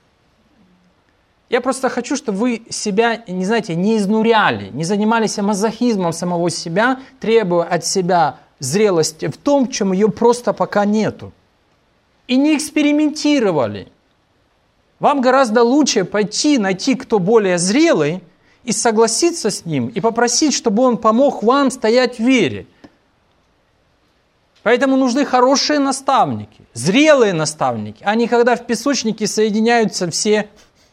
Я просто хочу, чтобы вы себя, не знаете, не изнуряли, не занимались мазохизмом самого себя, требуя от себя зрелости в том, в чем ее просто пока нету. И не экспериментировали. Вам гораздо лучше пойти, найти, кто более зрелый, и согласиться с ним, и попросить, чтобы он помог вам стоять в вере. Поэтому нужны хорошие наставники, зрелые наставники, а не когда в песочнике соединяются все,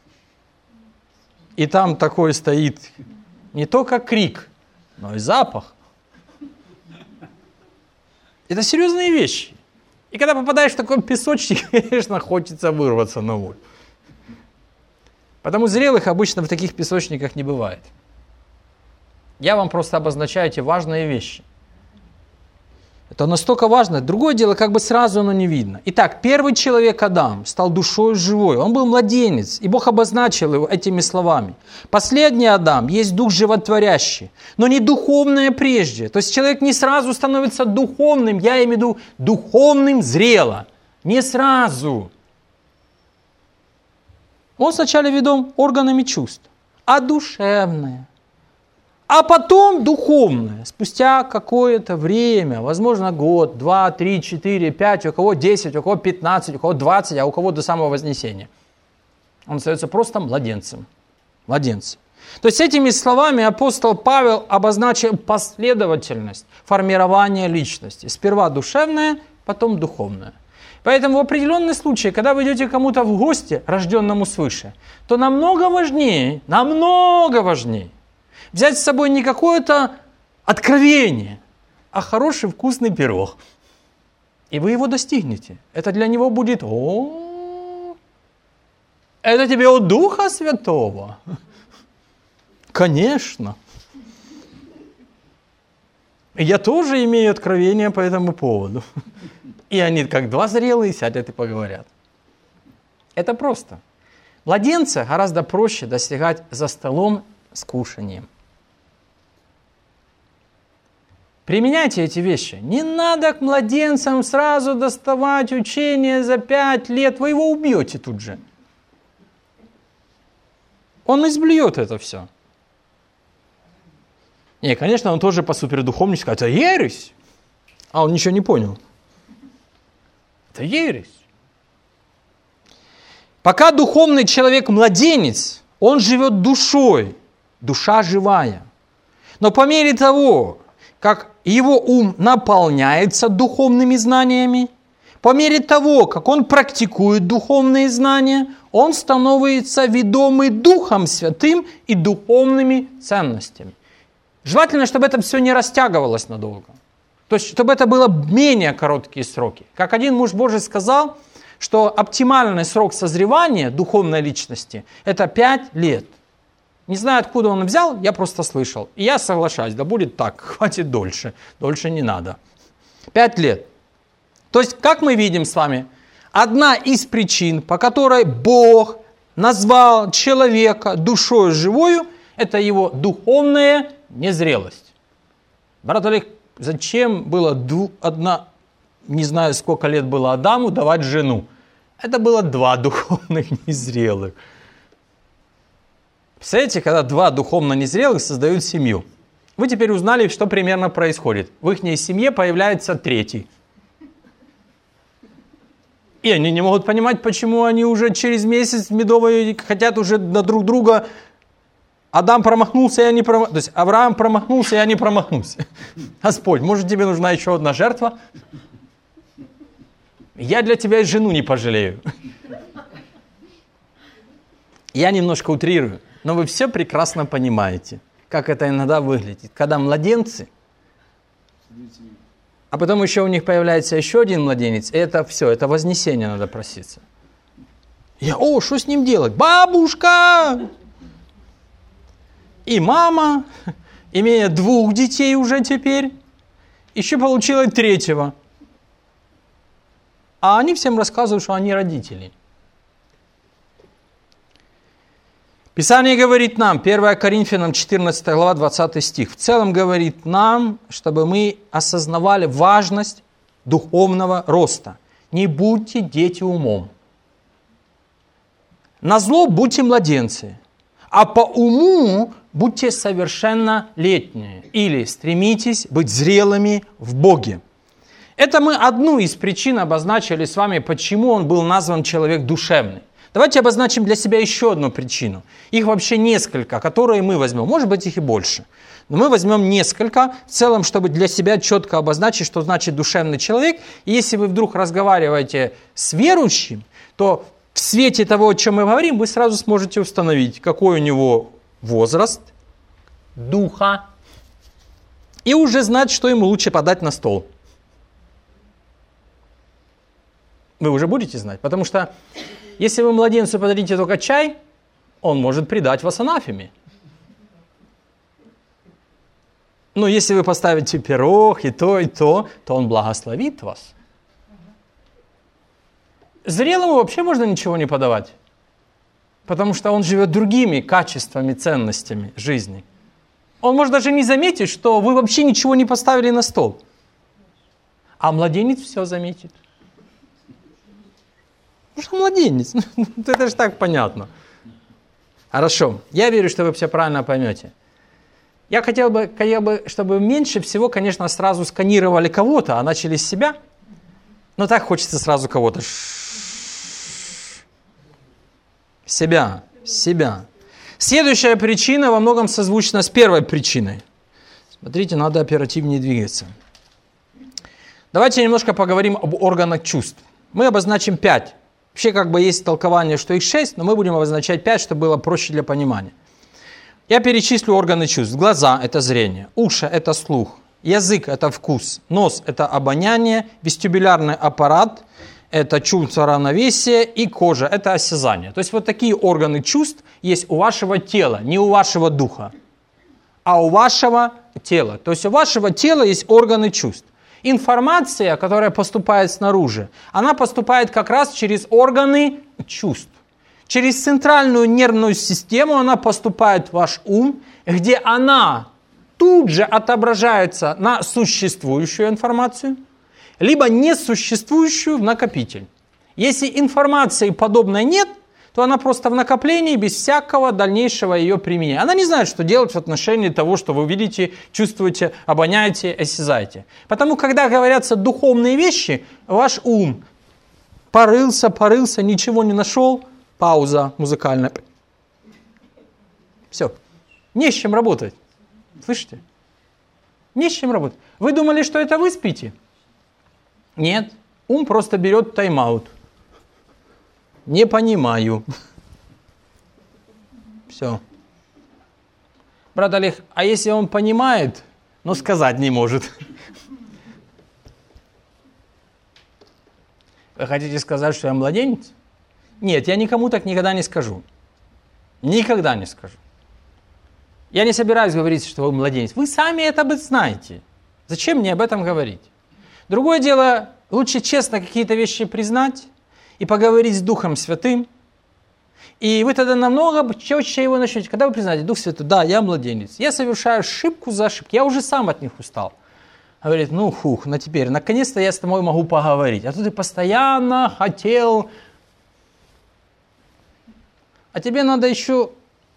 и там такой стоит не только крик, но и запах. Это серьезные вещи. И когда попадаешь в такой песочник, конечно, хочется вырваться на волю. Потому зрелых обычно в таких песочниках не бывает. Я вам просто обозначаю эти важные вещи. Это настолько важно. Другое дело, как бы сразу оно не видно. Итак, первый человек Адам стал душой живой. Он был младенец, и Бог обозначил его этими словами. Последний Адам есть дух животворящий, но не духовное прежде. То есть человек не сразу становится духовным, я имею в виду духовным зрело. Не сразу. Он сначала ведом органами чувств, а душевное. А потом духовное, спустя какое-то время, возможно, год, два, три, четыре, пять, у кого десять, у кого пятнадцать, у кого двадцать, а у кого до самого вознесения. Он остается просто младенцем. Младенцем. То есть этими словами апостол Павел обозначил последовательность формирования личности. Сперва душевное, потом духовное. Поэтому в определенные случаи, когда вы идете к кому-то в гости, рожденному свыше, то намного важнее, намного важнее взять с собой не какое-то откровение, а хороший вкусный пирог. И вы его достигнете. Это для него будет: о, это тебе от Духа Святого? Конечно. Я тоже имею откровение по этому поводу. И они, как два зрелые, сядут и поговорят. Это просто. Младенца гораздо проще достигать за столом с кушанием. Применяйте эти вещи. Не надо к младенцам сразу доставать учение за пять лет. Вы его убьете тут же. Он изблюет это все. Не, конечно, он тоже по супердуховности скажет: это ересь. А он ничего не понял. Это ересь. Пока духовный человек младенец, он живет душой. Душа живая. Но по мере того, как его ум наполняется духовными знаниями, по мере того, как он практикует духовные знания, он становится ведомый Духом Святым и духовными ценностями. Желательно, чтобы это все не растягивалось надолго. То есть, чтобы это было менее короткие сроки. Как один муж Божий сказал, что оптимальный срок созревания духовной личности – это пять лет. Не знаю, откуда он взял, я просто слышал. И я соглашаюсь, да будет так, хватит дольше. Дольше не надо. Пять лет. То есть, как мы видим с вами, одна из причин, по которой Бог назвал человека душой живою, это его духовная незрелость. Брат Олег, зачем было дву, одна, не знаю, сколько лет было Адаму, давать жену? Это было два духовных незрелых. Представляете, когда два духовно незрелых создают семью. Вы теперь узнали, что примерно происходит. В их семье появляется третий. И они не могут понимать, почему они уже через месяц медовые хотят уже на друг друга. Адам промахнулся, и я не промахнулся. То есть Авраам промахнулся, и я не промахнулся. Господь, может, тебе нужна еще одна жертва? Я для тебя и жену не пожалею. Я немножко утрирую, но вы все прекрасно понимаете, как это иногда выглядит. Когда младенцы А потом еще у них появляется еще один младенец, и это все, это вознесение надо проситься. Я, о, что с ним делать? Бабушка! И мама, имея двух детей уже теперь, еще получила третьего. А они всем рассказывают, что они родители. Писание говорит нам, первое Коринфянам четырнадцатая глава, двадцатый стих, в целом говорит нам, чтобы мы осознавали важность духовного роста. Не будьте дети умом. Назло будьте младенцы, а по уму будьте совершеннолетние или стремитесь быть зрелыми в Боге. Это мы одну из причин обозначили с вами, почему он был назван человек душевный. Давайте обозначим для себя еще одну причину. Их вообще несколько, которые мы возьмем. Может быть, их и больше. Но мы возьмем несколько, в целом, чтобы для себя четко обозначить, что значит душевный человек. И если вы вдруг разговариваете с верующим, то в свете того, о чем мы говорим, вы сразу сможете установить, какой у него возраст, духа, и уже знать, что ему лучше подать на стол. Вы уже будете знать, потому что если вы младенцу подарите только чай, он может предать вас анафеме. Но если вы поставите пирог и то, и то, то он благословит вас. Зрелому вообще можно ничего не подавать, потому что он живет другими качествами, ценностями жизни. Он может даже не заметить, что вы вообще ничего не поставили на стол. А младенец все заметит. Ну что младенец? Это же так понятно. Хорошо. Я верю, что вы все правильно поймете. Я хотел бы, хотел бы, чтобы меньше всего, конечно, сразу сканировали кого-то, а начали с себя. Но так хочется сразу кого-то. Себя. Себя. Следующая причина во многом созвучна с первой причиной. Смотрите, надо оперативнее двигаться. Давайте немножко поговорим об органах чувств. Мы обозначим пять. Вообще как бы есть толкование, что их шесть, но мы будем обозначать пять, чтобы было проще для понимания. Я перечислю органы чувств. Глаза – это зрение, уши – это слух, язык – это вкус, нос – это обоняние, вестибулярный аппарат – это чувство равновесия и кожа – это осязание. То есть вот такие органы чувств есть у вашего тела, не у вашего духа, а у вашего тела. То есть у вашего тела есть органы чувств. Информация, которая поступает снаружи, она поступает как раз через органы чувств. Через центральную нервную систему она поступает в ваш ум, где она тут же отображается на существующую информацию, либо несуществующую в накопитель. Если информации подобной нет, то она просто в накоплении без всякого дальнейшего ее применения. Она не знает, что делать в отношении того, что вы видите, чувствуете, обоняете, осязаете. Потому, когда говорятся духовные вещи, ваш ум порылся, порылся, ничего не нашел, пауза музыкальная. Все. Не с чем работать. Слышите? Не с чем работать. Вы думали, что это вы спите? Нет. Ум просто берет тайм-аут. Не понимаю. Все. Брат Олег, а если он понимает, но сказать не может? Вы хотите сказать, что я младенец? Нет, я никому так никогда не скажу. Никогда не скажу. Я не собираюсь говорить, что вы младенец. Вы сами это бы знаете. Зачем мне об этом говорить? Другое дело, лучше честно какие-то вещи признать, и поговорить с Духом Святым, и вы тогда намного четче его начнете. Когда вы признаете, Дух Святой, да, я младенец, я совершаю ошибку за ошибкой, я уже сам от них устал. Говорит, ну хух, ну теперь, наконец-то я с тобой могу поговорить. А то ты постоянно хотел, а тебе надо еще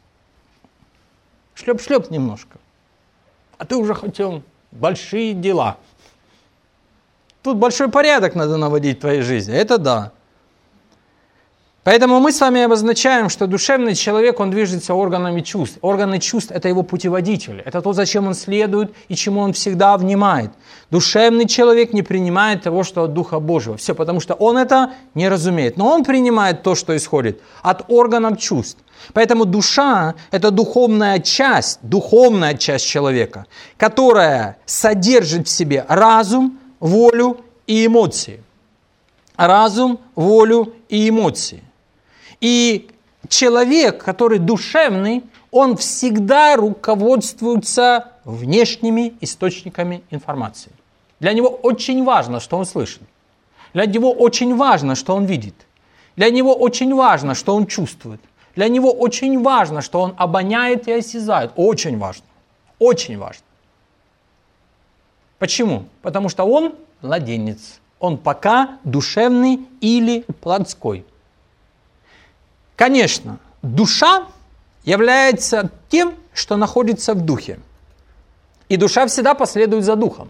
шлеп-шлеп немножко. А ты уже хотел большие дела. Тут большой порядок надо наводить в твоей жизни, это да. Поэтому мы с вами обозначаем, что душевный человек, он движется органами чувств. Органы чувств – это его путеводители. Это то, зачем он следует и чему он всегда внимает. Душевный человек не принимает того, что от Духа Божьего. Все, потому что он это не разумеет. Но он принимает то, что исходит от органов чувств. Поэтому душа – это духовная часть, духовная часть человека, которая содержит в себе разум, волю и эмоции. Разум, волю и эмоции. И человек, который душевный, он всегда руководствуется внешними источниками информации. Для него очень важно, что он слышит. Для него очень важно, что он видит. Для него очень важно, что он чувствует. Для него очень важно, что он обоняет и осязает. Очень важно. Очень важно. Почему? Потому что он младенец. Он пока душевный или плотской. Конечно, душа является тем, что находится в духе. И душа всегда последует за духом.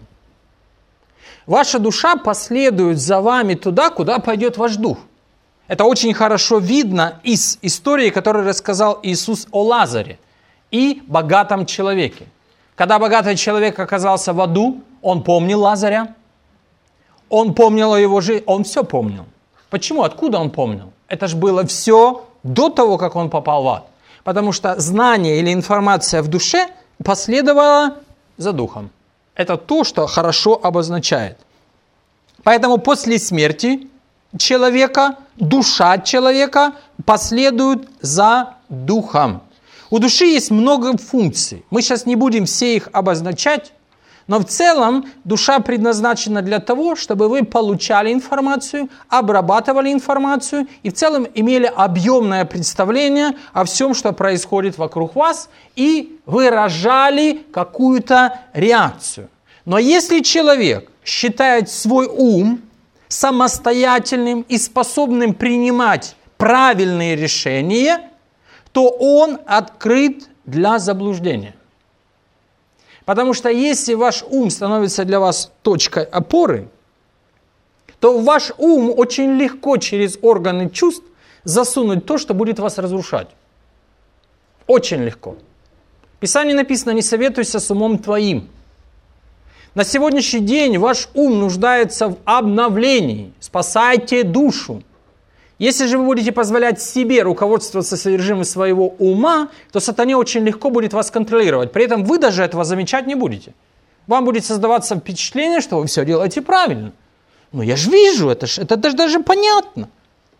Ваша душа последует за вами туда, куда пойдет ваш дух. Это очень хорошо видно из истории, которую рассказал Иисус о Лазаре и богатом человеке. Когда богатый человек оказался в аду, он помнил Лазаря, он помнил о его жизни, он все помнил. Почему? Откуда он помнил? Это же было все до того, как он попал в ад. Потому что знание или информация в душе последовала за духом. Это то, что хорошо обозначает. Поэтому после смерти человека, душа человека последует за духом. У души есть много функций. Мы сейчас не будем все их обозначать, но в целом душа предназначена для того, чтобы вы получали информацию, обрабатывали информацию и в целом имели объемное представление о всем, что происходит вокруг вас, и выражали какую-то реакцию. Но если человек считает свой ум самостоятельным и способным принимать правильные решения, то он открыт для заблуждения. Потому что если ваш ум становится для вас точкой опоры, то в ваш ум очень легко через органы чувств засунуть то, что будет вас разрушать. Очень легко. В Писании написано: «Не советуйся с умом твоим». На сегодняшний день ваш ум нуждается в обновлении. Спасайте душу. Если же вы будете позволять себе руководствоваться содержимым своего ума, то сатане очень легко будет вас контролировать. При этом вы даже этого замечать не будете. Вам будет создаваться впечатление, что вы все делаете правильно. Но я же вижу, это, ж, это даже, даже понятно.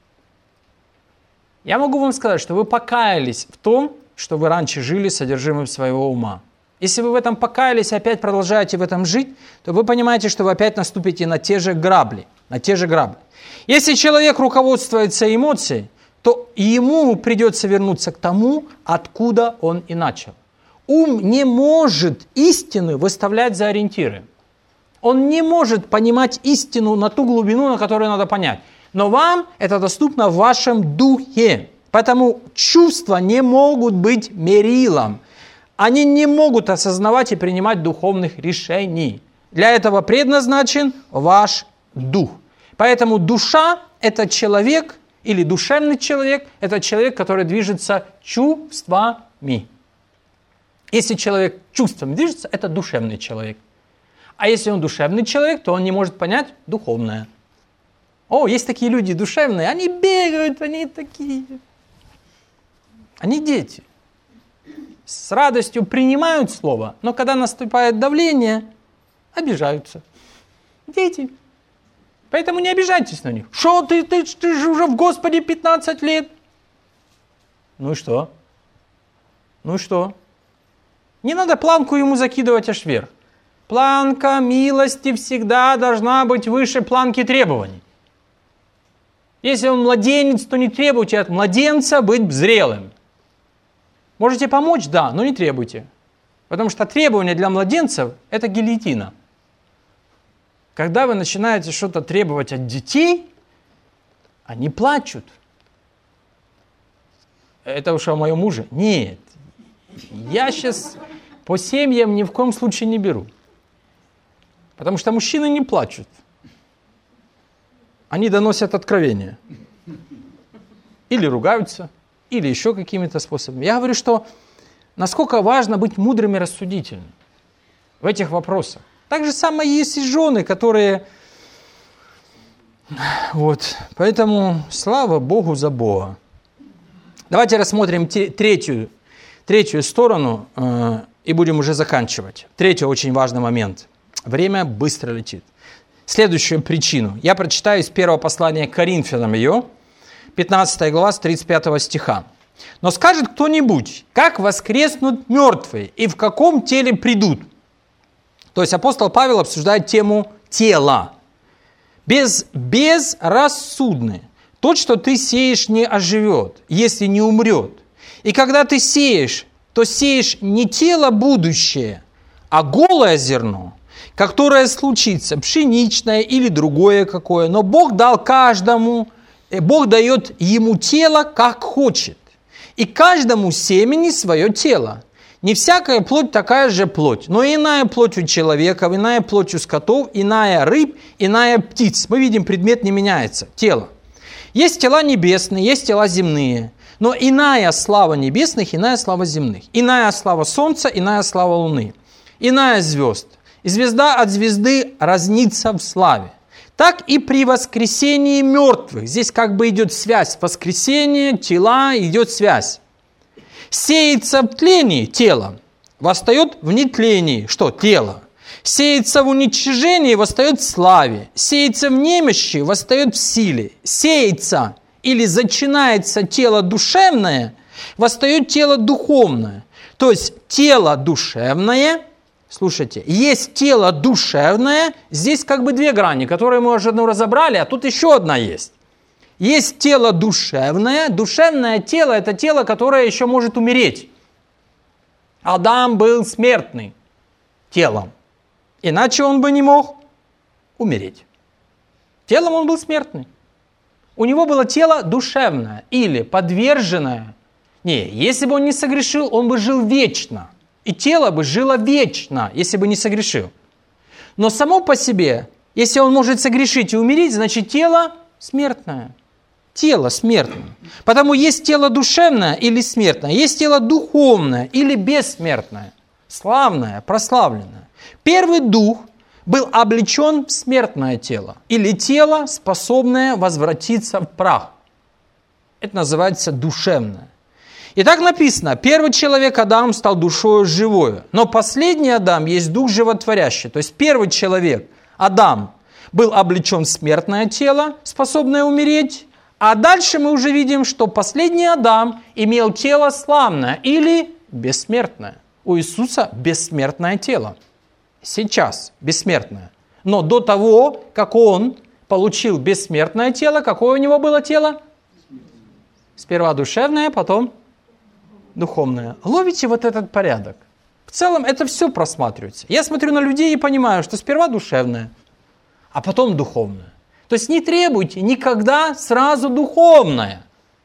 Я могу вам сказать, что вы покаялись в том, что вы раньше жили содержимым своего ума. Если вы в этом покаялись и опять продолжаете в этом жить, то вы понимаете, что вы опять наступите на те же грабли. На те же грабли. Если человек руководствуется эмоцией, то ему придется вернуться к тому, откуда он и начал. Ум не может истины выставлять за ориентиры. Он не может понимать истину на ту глубину, на которую надо понять. Но вам это доступно в вашем духе. Поэтому чувства не могут быть мерилом. Они не могут осознавать и принимать духовных решений. Для этого предназначен ваш дух. Поэтому душа – это человек, или душевный человек – это человек, который движется чувствами. Если человек чувствами движется, это душевный человек. А если он душевный человек, то он не может понять духовное. О, есть такие люди душевные, они бегают, они такие. Они дети. С радостью принимают слово, но когда наступает давление, обижаются. Дети. Поэтому не обижайтесь на них. Что ты, ты, ты же уже в Господе пятнадцать лет. Ну и что? Ну и что? Не надо планку ему закидывать аж вверх. Планка милости всегда должна быть выше планки требований. Если он младенец, то не требуйте от младенца быть зрелым. Можете помочь, да, но не требуйте. Потому что требования для младенцев – это гильотина. Когда вы начинаете что-то требовать от детей, они плачут. Это уж о моем муже? Нет. Я сейчас по семьям ни в коем случае не беру. Потому что мужчины не плачут. Они доносят откровения. Или ругаются, или еще какими-то способами. Я говорю, что насколько важно быть мудрым и рассудительным в этих вопросах. Так же самое есть и жены, которые... Вот. Поэтому слава Богу за Бога. Давайте рассмотрим те, третью, третью сторону э, и будем уже заканчивать. Третий очень важный момент. Время быстро летит. следующую причину. Я прочитаю из первого послания к Коринфянам ее, пятнадцатая глава, с тридцать пятого стиха. «Но скажет кто-нибудь, как воскреснут мертвые и в каком теле придут?» То есть апостол Павел обсуждает тему тела. Без, безрассудное. То, что ты сеешь, не оживет, если не умрет. И когда ты сеешь, то сеешь не тело будущее, а голое зерно, которое случится, пшеничное или другое какое. Но Бог дал каждому, Бог дает ему тело, как хочет. И каждому семени свое тело. Не всякая плоть такая же плоть, но иная плоть у человека, иная плоть у скотов, иная рыб, иная птиц. Мы видим, предмет не меняется, тело. Есть тела небесные, есть тела земные, но иная слава небесных, иная слава земных. Иная слава солнца, иная слава луны, иная звезд. И звезда от звезды разнится в славе. Так и при воскресении мертвых. Здесь как бы идет связь. Воскресение, тела, идет связь. Сеется в тлении тело, восстает в нетлении, что тело. Сеется в уничижении, восстает в славе. Сеется в немощи, восстает в силе. Сеется или зачинается тело душевное, восстает тело духовное. То есть тело душевное, слушайте, есть тело душевное, здесь как бы две грани, которые мы уже одну разобрали, а тут еще одна есть. Есть тело душевное. Душевное тело – это тело, которое еще может умереть. Адам был смертный телом. Иначе он бы не мог умереть. Телом он был смертный. У него было тело душевное или подверженное. Не, если бы он не согрешил, он бы жил вечно. И тело бы жило вечно, если бы не согрешил. Но само по себе, если он может согрешить и умереть, значит тело смертное. Тело смертное. Потому есть тело душевное или смертное, есть тело духовное или бессмертное, славное, прославленное. Первый дух был облечен в смертное тело или тело, способное возвратиться в прах. Это называется душевное. И так написано, первый человек Адам стал душою живою, но последний Адам есть дух животворящий. То есть первый человек Адам был облечен в смертное тело, способное умереть. А дальше мы уже видим, что последний Адам имел тело славное или бессмертное. У Иисуса бессмертное тело. Сейчас бессмертное. Но до того, как он получил бессмертное тело, какое у него было тело? Сперва душевное, потом духовное. Ловите вот этот порядок. В целом это все просматривается. Я смотрю на людей и понимаю, что сперва душевное, а потом духовное. То есть не требуйте никогда сразу духовное.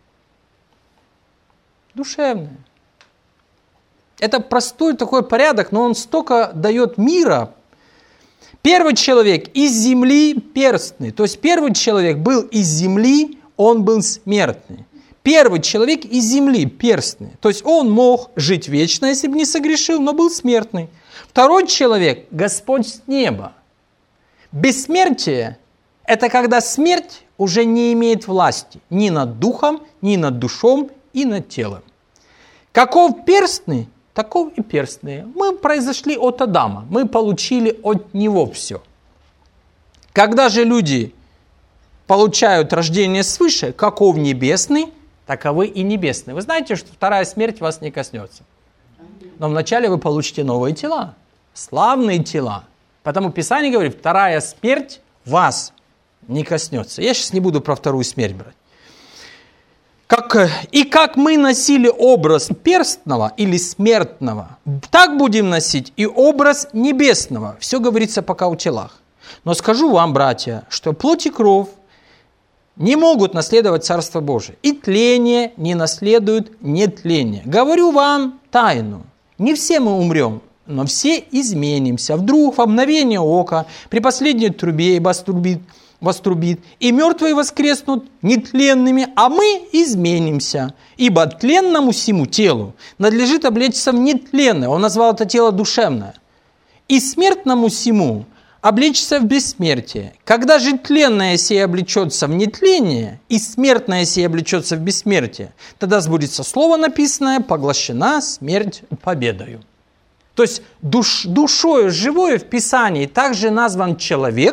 Душевное. Это простой такой порядок, но он столько дает мира. Первый человек из земли перстный. То есть первый человек был из земли, он был смертный. Первый человек из земли перстный. То есть он мог жить вечно, если бы не согрешил, но был смертный. Второй человек – Господь с неба. Бессмертие – это когда смерть уже не имеет власти ни над духом, ни над душом и над телом. Каков перстный, таков и перстные. Мы произошли от Адама, мы получили от него все. Когда же люди получают рождение свыше, каков небесный, таковы и небесные. Вы знаете, что вторая смерть вас не коснется. Но вначале вы получите новые тела, славные тела. Потому Писание говорит, вторая смерть вас не коснется. Я сейчас не буду про вторую смерть брать. Как, и как мы носили образ перстного или смертного, так будем носить и образ небесного. Все говорится пока о телах. Но скажу вам, братья, что плоть и кровь не могут наследовать Царство Божие. И тление не наследует нетление. Говорю вам тайну. Не все мы умрем, но все изменимся. Вдруг в мгновение ока, при последней трубе вострубит, вострубит, и мертвые воскреснут нетленными, а мы изменимся. Ибо тленному сему телу надлежит облечься в нетленное. Он назвал это тело душевное. И смертному сему облечься в бессмертие. Когда же тленное сие облечется в нетление, и смертное сие облечется в бессмертие, тогда сбудется слово написанное, поглощена смерть победою. То есть душ, душою живою в Писании также назван человек,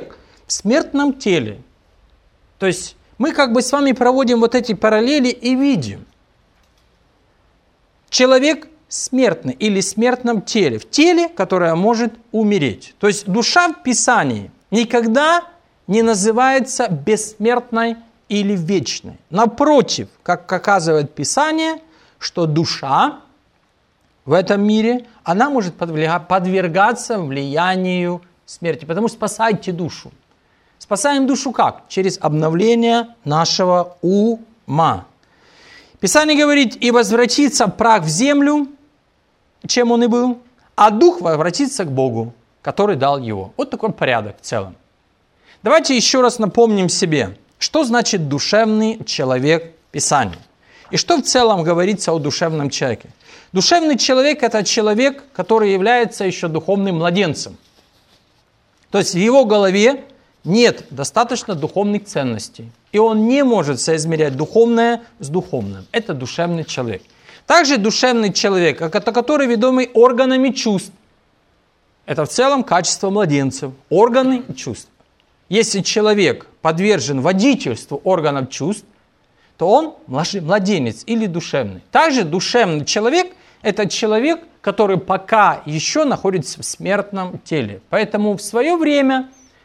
в смертном теле. То есть мы как бы с вами проводим вот эти параллели и видим. Человек смертный или в смертном теле, в теле, которое может умереть. То есть душа в Писании никогда не называется бессмертной или вечной. Напротив, как показывает Писание, что душа в этом мире, она может подвергаться влиянию смерти. Потому спасайте душу. Спасаем душу как? Через обновление нашего ума. Писание говорит, и возвратится прах в землю, чем он и был, а дух возвратится к Богу, который дал его. Вот такой порядок в целом. Давайте еще раз напомним себе, что значит душевный человек в Писании. И что в целом говорится о душевном человеке. Душевный человек – это человек, который является еще духовным младенцем. То есть в его голове нет достаточно духовных ценностей. И он не может соизмерять духовное с духовным. Это душевный человек. Также душевный человек, это который ведомый органами чувств. Это в целом качество младенцев. Органы и чувства. Если человек подвержен водительству органов чувств, то он младенец или душевный. Также душевный человек – это человек, который пока еще находится в смертном теле. Поэтому в свое время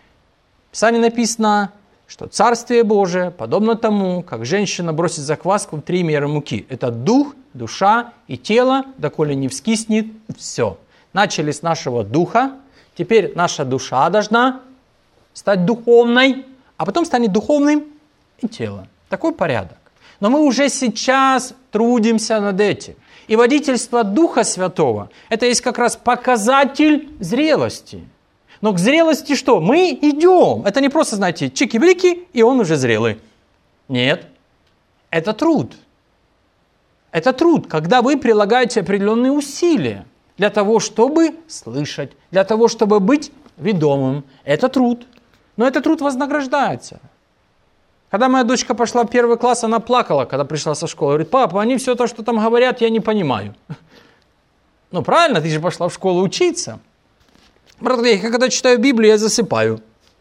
в Писании написано, что Царствие Божие подобно тому, как женщина бросит закваску в три меры муки. Это дух, душа и тело, доколе не вскиснет все. Начали с нашего духа, теперь наша душа должна стать духовной, а потом станет духовным и тело. Такой порядок. Но мы уже сейчас трудимся над этим. И водительство Духа Святого – это есть как раз показатель зрелости. Но к зрелости что? Мы идем. Это не просто, знаете, чики-брики, и он уже зрелый. Нет. Это труд. Это труд, когда вы прилагаете определенные усилия для того, чтобы слышать, для того, чтобы быть ведомым. Это труд. Но этот труд вознаграждается. Когда моя дочка пошла в первый класс, она плакала, когда пришла со школы. Говорит, папа, они все то, что там говорят, я не понимаю. Ну, правильно, ты же пошла в школу учиться. Брат, я когда читаю Библию, я засыпаю.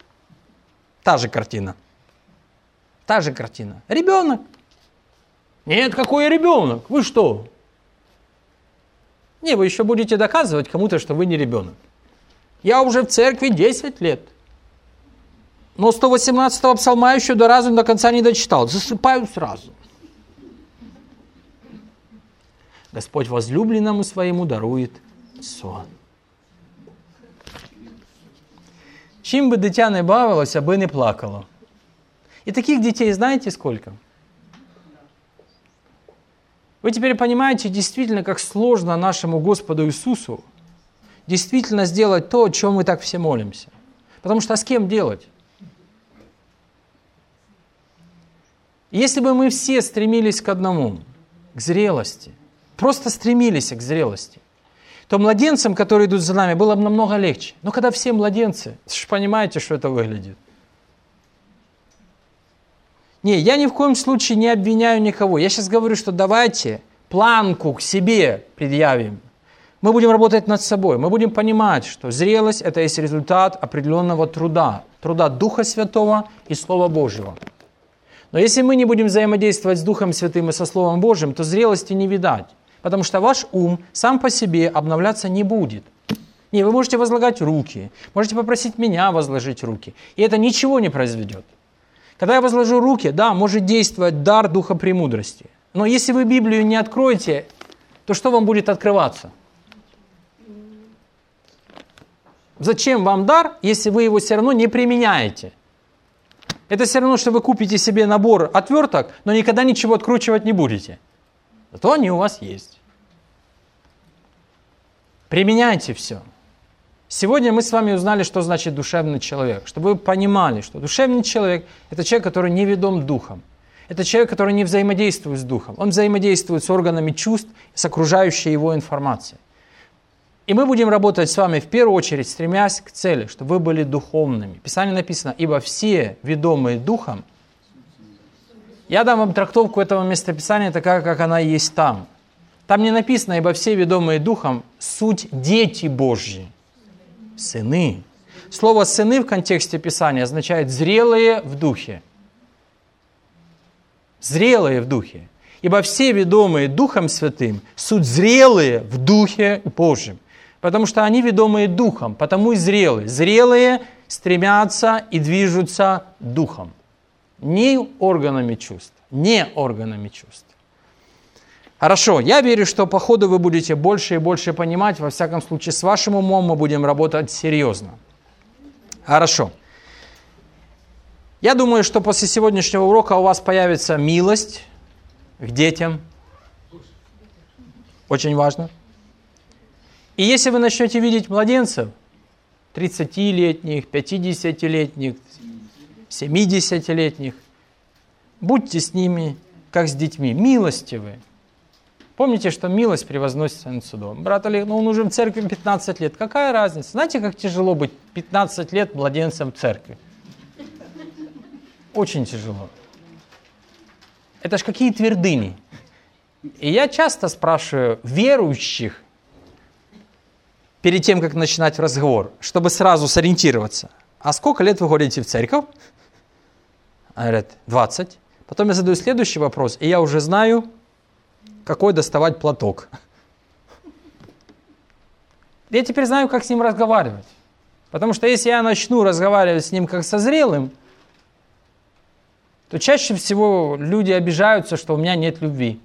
Та же картина. Та же картина. Ребенок. Нет, какой ребенок? Вы что? Не, вы еще будете доказывать кому-то, что вы не ребенок. Я уже в церкви десять лет. Но сто восемнадцатого псалма еще до разу до конца не дочитал. Засыпаю сразу. Господь возлюбленному своему дарует сон. Чим би дитя не бавилось, аби не плакало. И таких детей знаете сколько? Вы теперь понимаете действительно, как сложно нашему Господу Иисусу действительно сделать то, о чем мы так все молимся. Потому что а с кем делать? Если бы мы все стремились к одному, к зрелости, просто стремились к зрелости, то младенцам, которые идут за нами, было бы намного легче. Но когда все младенцы, вы же понимаете, что это выглядит. Не, я ни в коем случае не обвиняю никого. Я сейчас говорю, что давайте планку к себе предъявим. Мы будем работать над собой. Мы будем понимать, что зрелость – это есть результат определенного труда. Труда Духа Святого и Слова Божьего. Но если мы не будем взаимодействовать с Духом Святым и со Словом Божьим, то зрелости не видать. Потому что ваш ум сам по себе обновляться не будет. Не, вы можете возлагать руки, можете попросить меня возложить руки. И это ничего не произведет. Когда я возложу руки, да, может действовать дар Духа премудрости. Но если вы Библию не откроете, то что вам будет открываться? Зачем вам дар, если вы его все равно не применяете? Это все равно, что вы купите себе набор отверток, но никогда ничего откручивать не будете. Зато они у вас есть. Применяйте все. Сегодня мы с вами узнали, что значит душевный человек. Чтобы вы понимали, что душевный человек – это человек, который не ведом духом. Это человек, который не взаимодействует с духом. Он взаимодействует с органами чувств, с окружающей его информацией. И мы будем работать с вами в первую очередь, стремясь к цели, чтобы вы были духовными. В Писании написано, ибо все ведомые духом. Я дам вам трактовку этого местописания, такая, как она есть там. Там не написано, ибо все ведомые духом, суть дети Божьи, сыны. Слово «сыны» в контексте Писания означает «зрелые в духе». Зрелые в духе. Ибо все ведомые Духом Святым суть зрелые в Духе Божьем. Потому что они ведомые Духом, потому и зрелые. Зрелые стремятся и движутся Духом. Не органами чувств. Не органами чувств. Хорошо, я верю, что по ходу вы будете больше и больше понимать. Во всяком случае, с вашим умом мы будем работать серьезно. Хорошо. Я думаю, что после сегодняшнего урока у вас появится милость к детям. Очень важно. И если вы начнете видеть младенцев, тридцатилетних, пятидесятилетних, семидесятилетних, будьте с ними, как с детьми, милостивы. Помните, что милость превозносится над судом. Брат Олег, ну он уже в церкви пятнадцать лет. Какая разница? Знаете, как тяжело быть пятнадцать лет младенцем в церкви? Очень тяжело. Это ж какие твердыни. И я часто спрашиваю верующих, перед тем, как начинать разговор, чтобы сразу сориентироваться. А сколько лет вы ходите в церковь? Они говорят, двадцать. Потом я задаю следующий вопрос, и я уже знаю, какой доставать платок. Я теперь знаю, как с ним разговаривать. Потому что если я начну разговаривать с ним как со зрелым, то чаще всего люди обижаются, что у меня нет любви.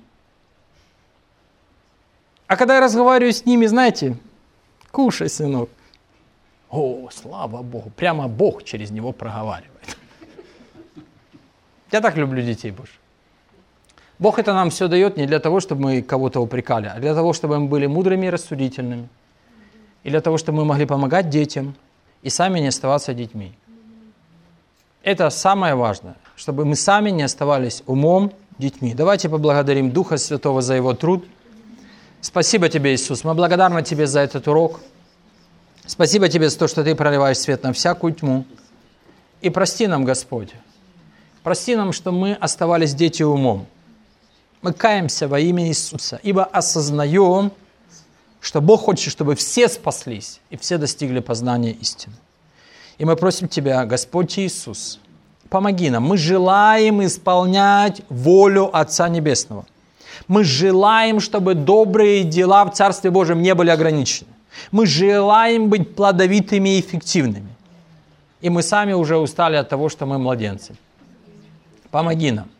А когда я разговариваю с ними, знаете, кушай, сынок. О, слава Богу, прямо Бог через него проговаривает. Я так люблю детей Божьих. Бог это нам все дает не для того, чтобы мы кого-то упрекали, а для того, чтобы мы были мудрыми и рассудительными. И для того, чтобы мы могли помогать детям и сами не оставаться детьми. Это самое важное, чтобы мы сами не оставались умом детьми. Давайте поблагодарим Духа Святого за Его труд. Спасибо Тебе, Иисус. Мы благодарны Тебе за этот урок. Спасибо Тебе за то, что Ты проливаешь свет на всякую тьму. И прости нам, Господь. Прости нам, что мы оставались дети умом. Мы каемся во имя Иисуса, ибо осознаем, что Бог хочет, чтобы все спаслись и все достигли познания истины. И мы просим Тебя, Господь Иисус, помоги нам. Мы желаем исполнять волю Отца Небесного. Мы желаем, чтобы добрые дела в Царстве Божьем не были ограничены. Мы желаем быть плодовитыми и эффективными. И мы сами уже устали от того, что мы младенцы. Помоги нам.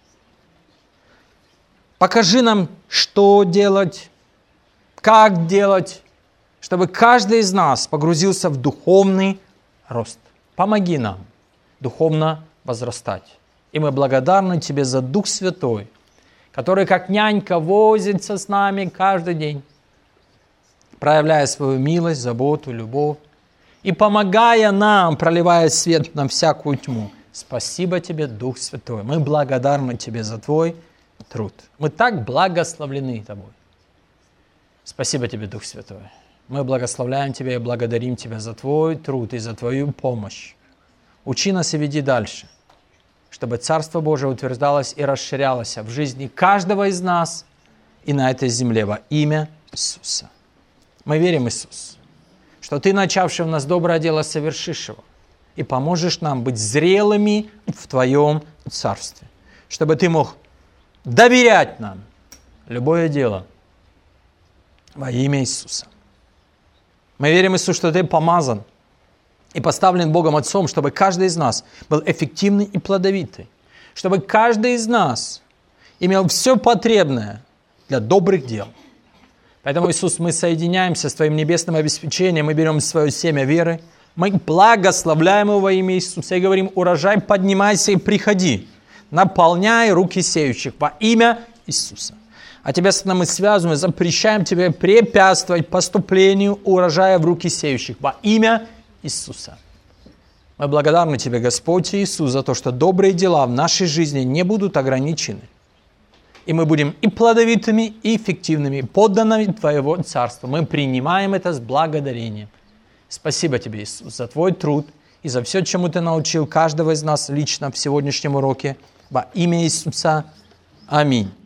Покажи нам, что делать, как делать, чтобы каждый из нас погрузился в духовный рост. Помоги нам духовно возрастать. И мы благодарны Тебе за Дух Святой, который как нянька возится с нами каждый день, проявляя свою милость, заботу, любовь и помогая нам, проливая свет на всякую тьму. Спасибо Тебе, Дух Святой. Мы благодарны Тебе за Твой труд. Мы так благословлены Тобой. Спасибо Тебе, Дух Святой. Мы благословляем Тебя и благодарим Тебя за Твой труд и за Твою помощь. Учи нас и веди дальше, чтобы Царство Божие утверждалось и расширялось в жизни каждого из нас и на этой земле во имя Иисуса. Мы верим, Иисус, что Ты, начавший в нас доброе дело, совершишь его и поможешь нам быть зрелыми в Твоем Царстве, чтобы Ты мог доверять нам любое дело во имя Иисуса. Мы верим, Иисус, что Ты помазан и поставлен Богом Отцом, чтобы каждый из нас был эффективный и плодовитый, чтобы каждый из нас имел все потребное для добрых дел. Поэтому, Иисус, мы соединяемся с Твоим небесным обеспечением, мы берем свое семя веры, мы благословляем его во имя Иисуса и говорим: урожай, поднимайся и приходи, наполняй руки сеющих во имя Иисуса. А Тебя, Сатана, мы связываем, запрещаем Тебе препятствовать поступлению урожая в руки сеющих во имя Иисуса. Мы благодарны Тебе, Господь Иисус, за то, что добрые дела в нашей жизни не будут ограничены. И мы будем и плодовитыми, и эффективными, подданными Твоего Царства. Мы принимаем это с благодарением. Спасибо Тебе, Иисус, за Твой труд и за все, чему Ты научил каждого из нас лично в сегодняшнем уроке. Во имя Иисуса. Аминь.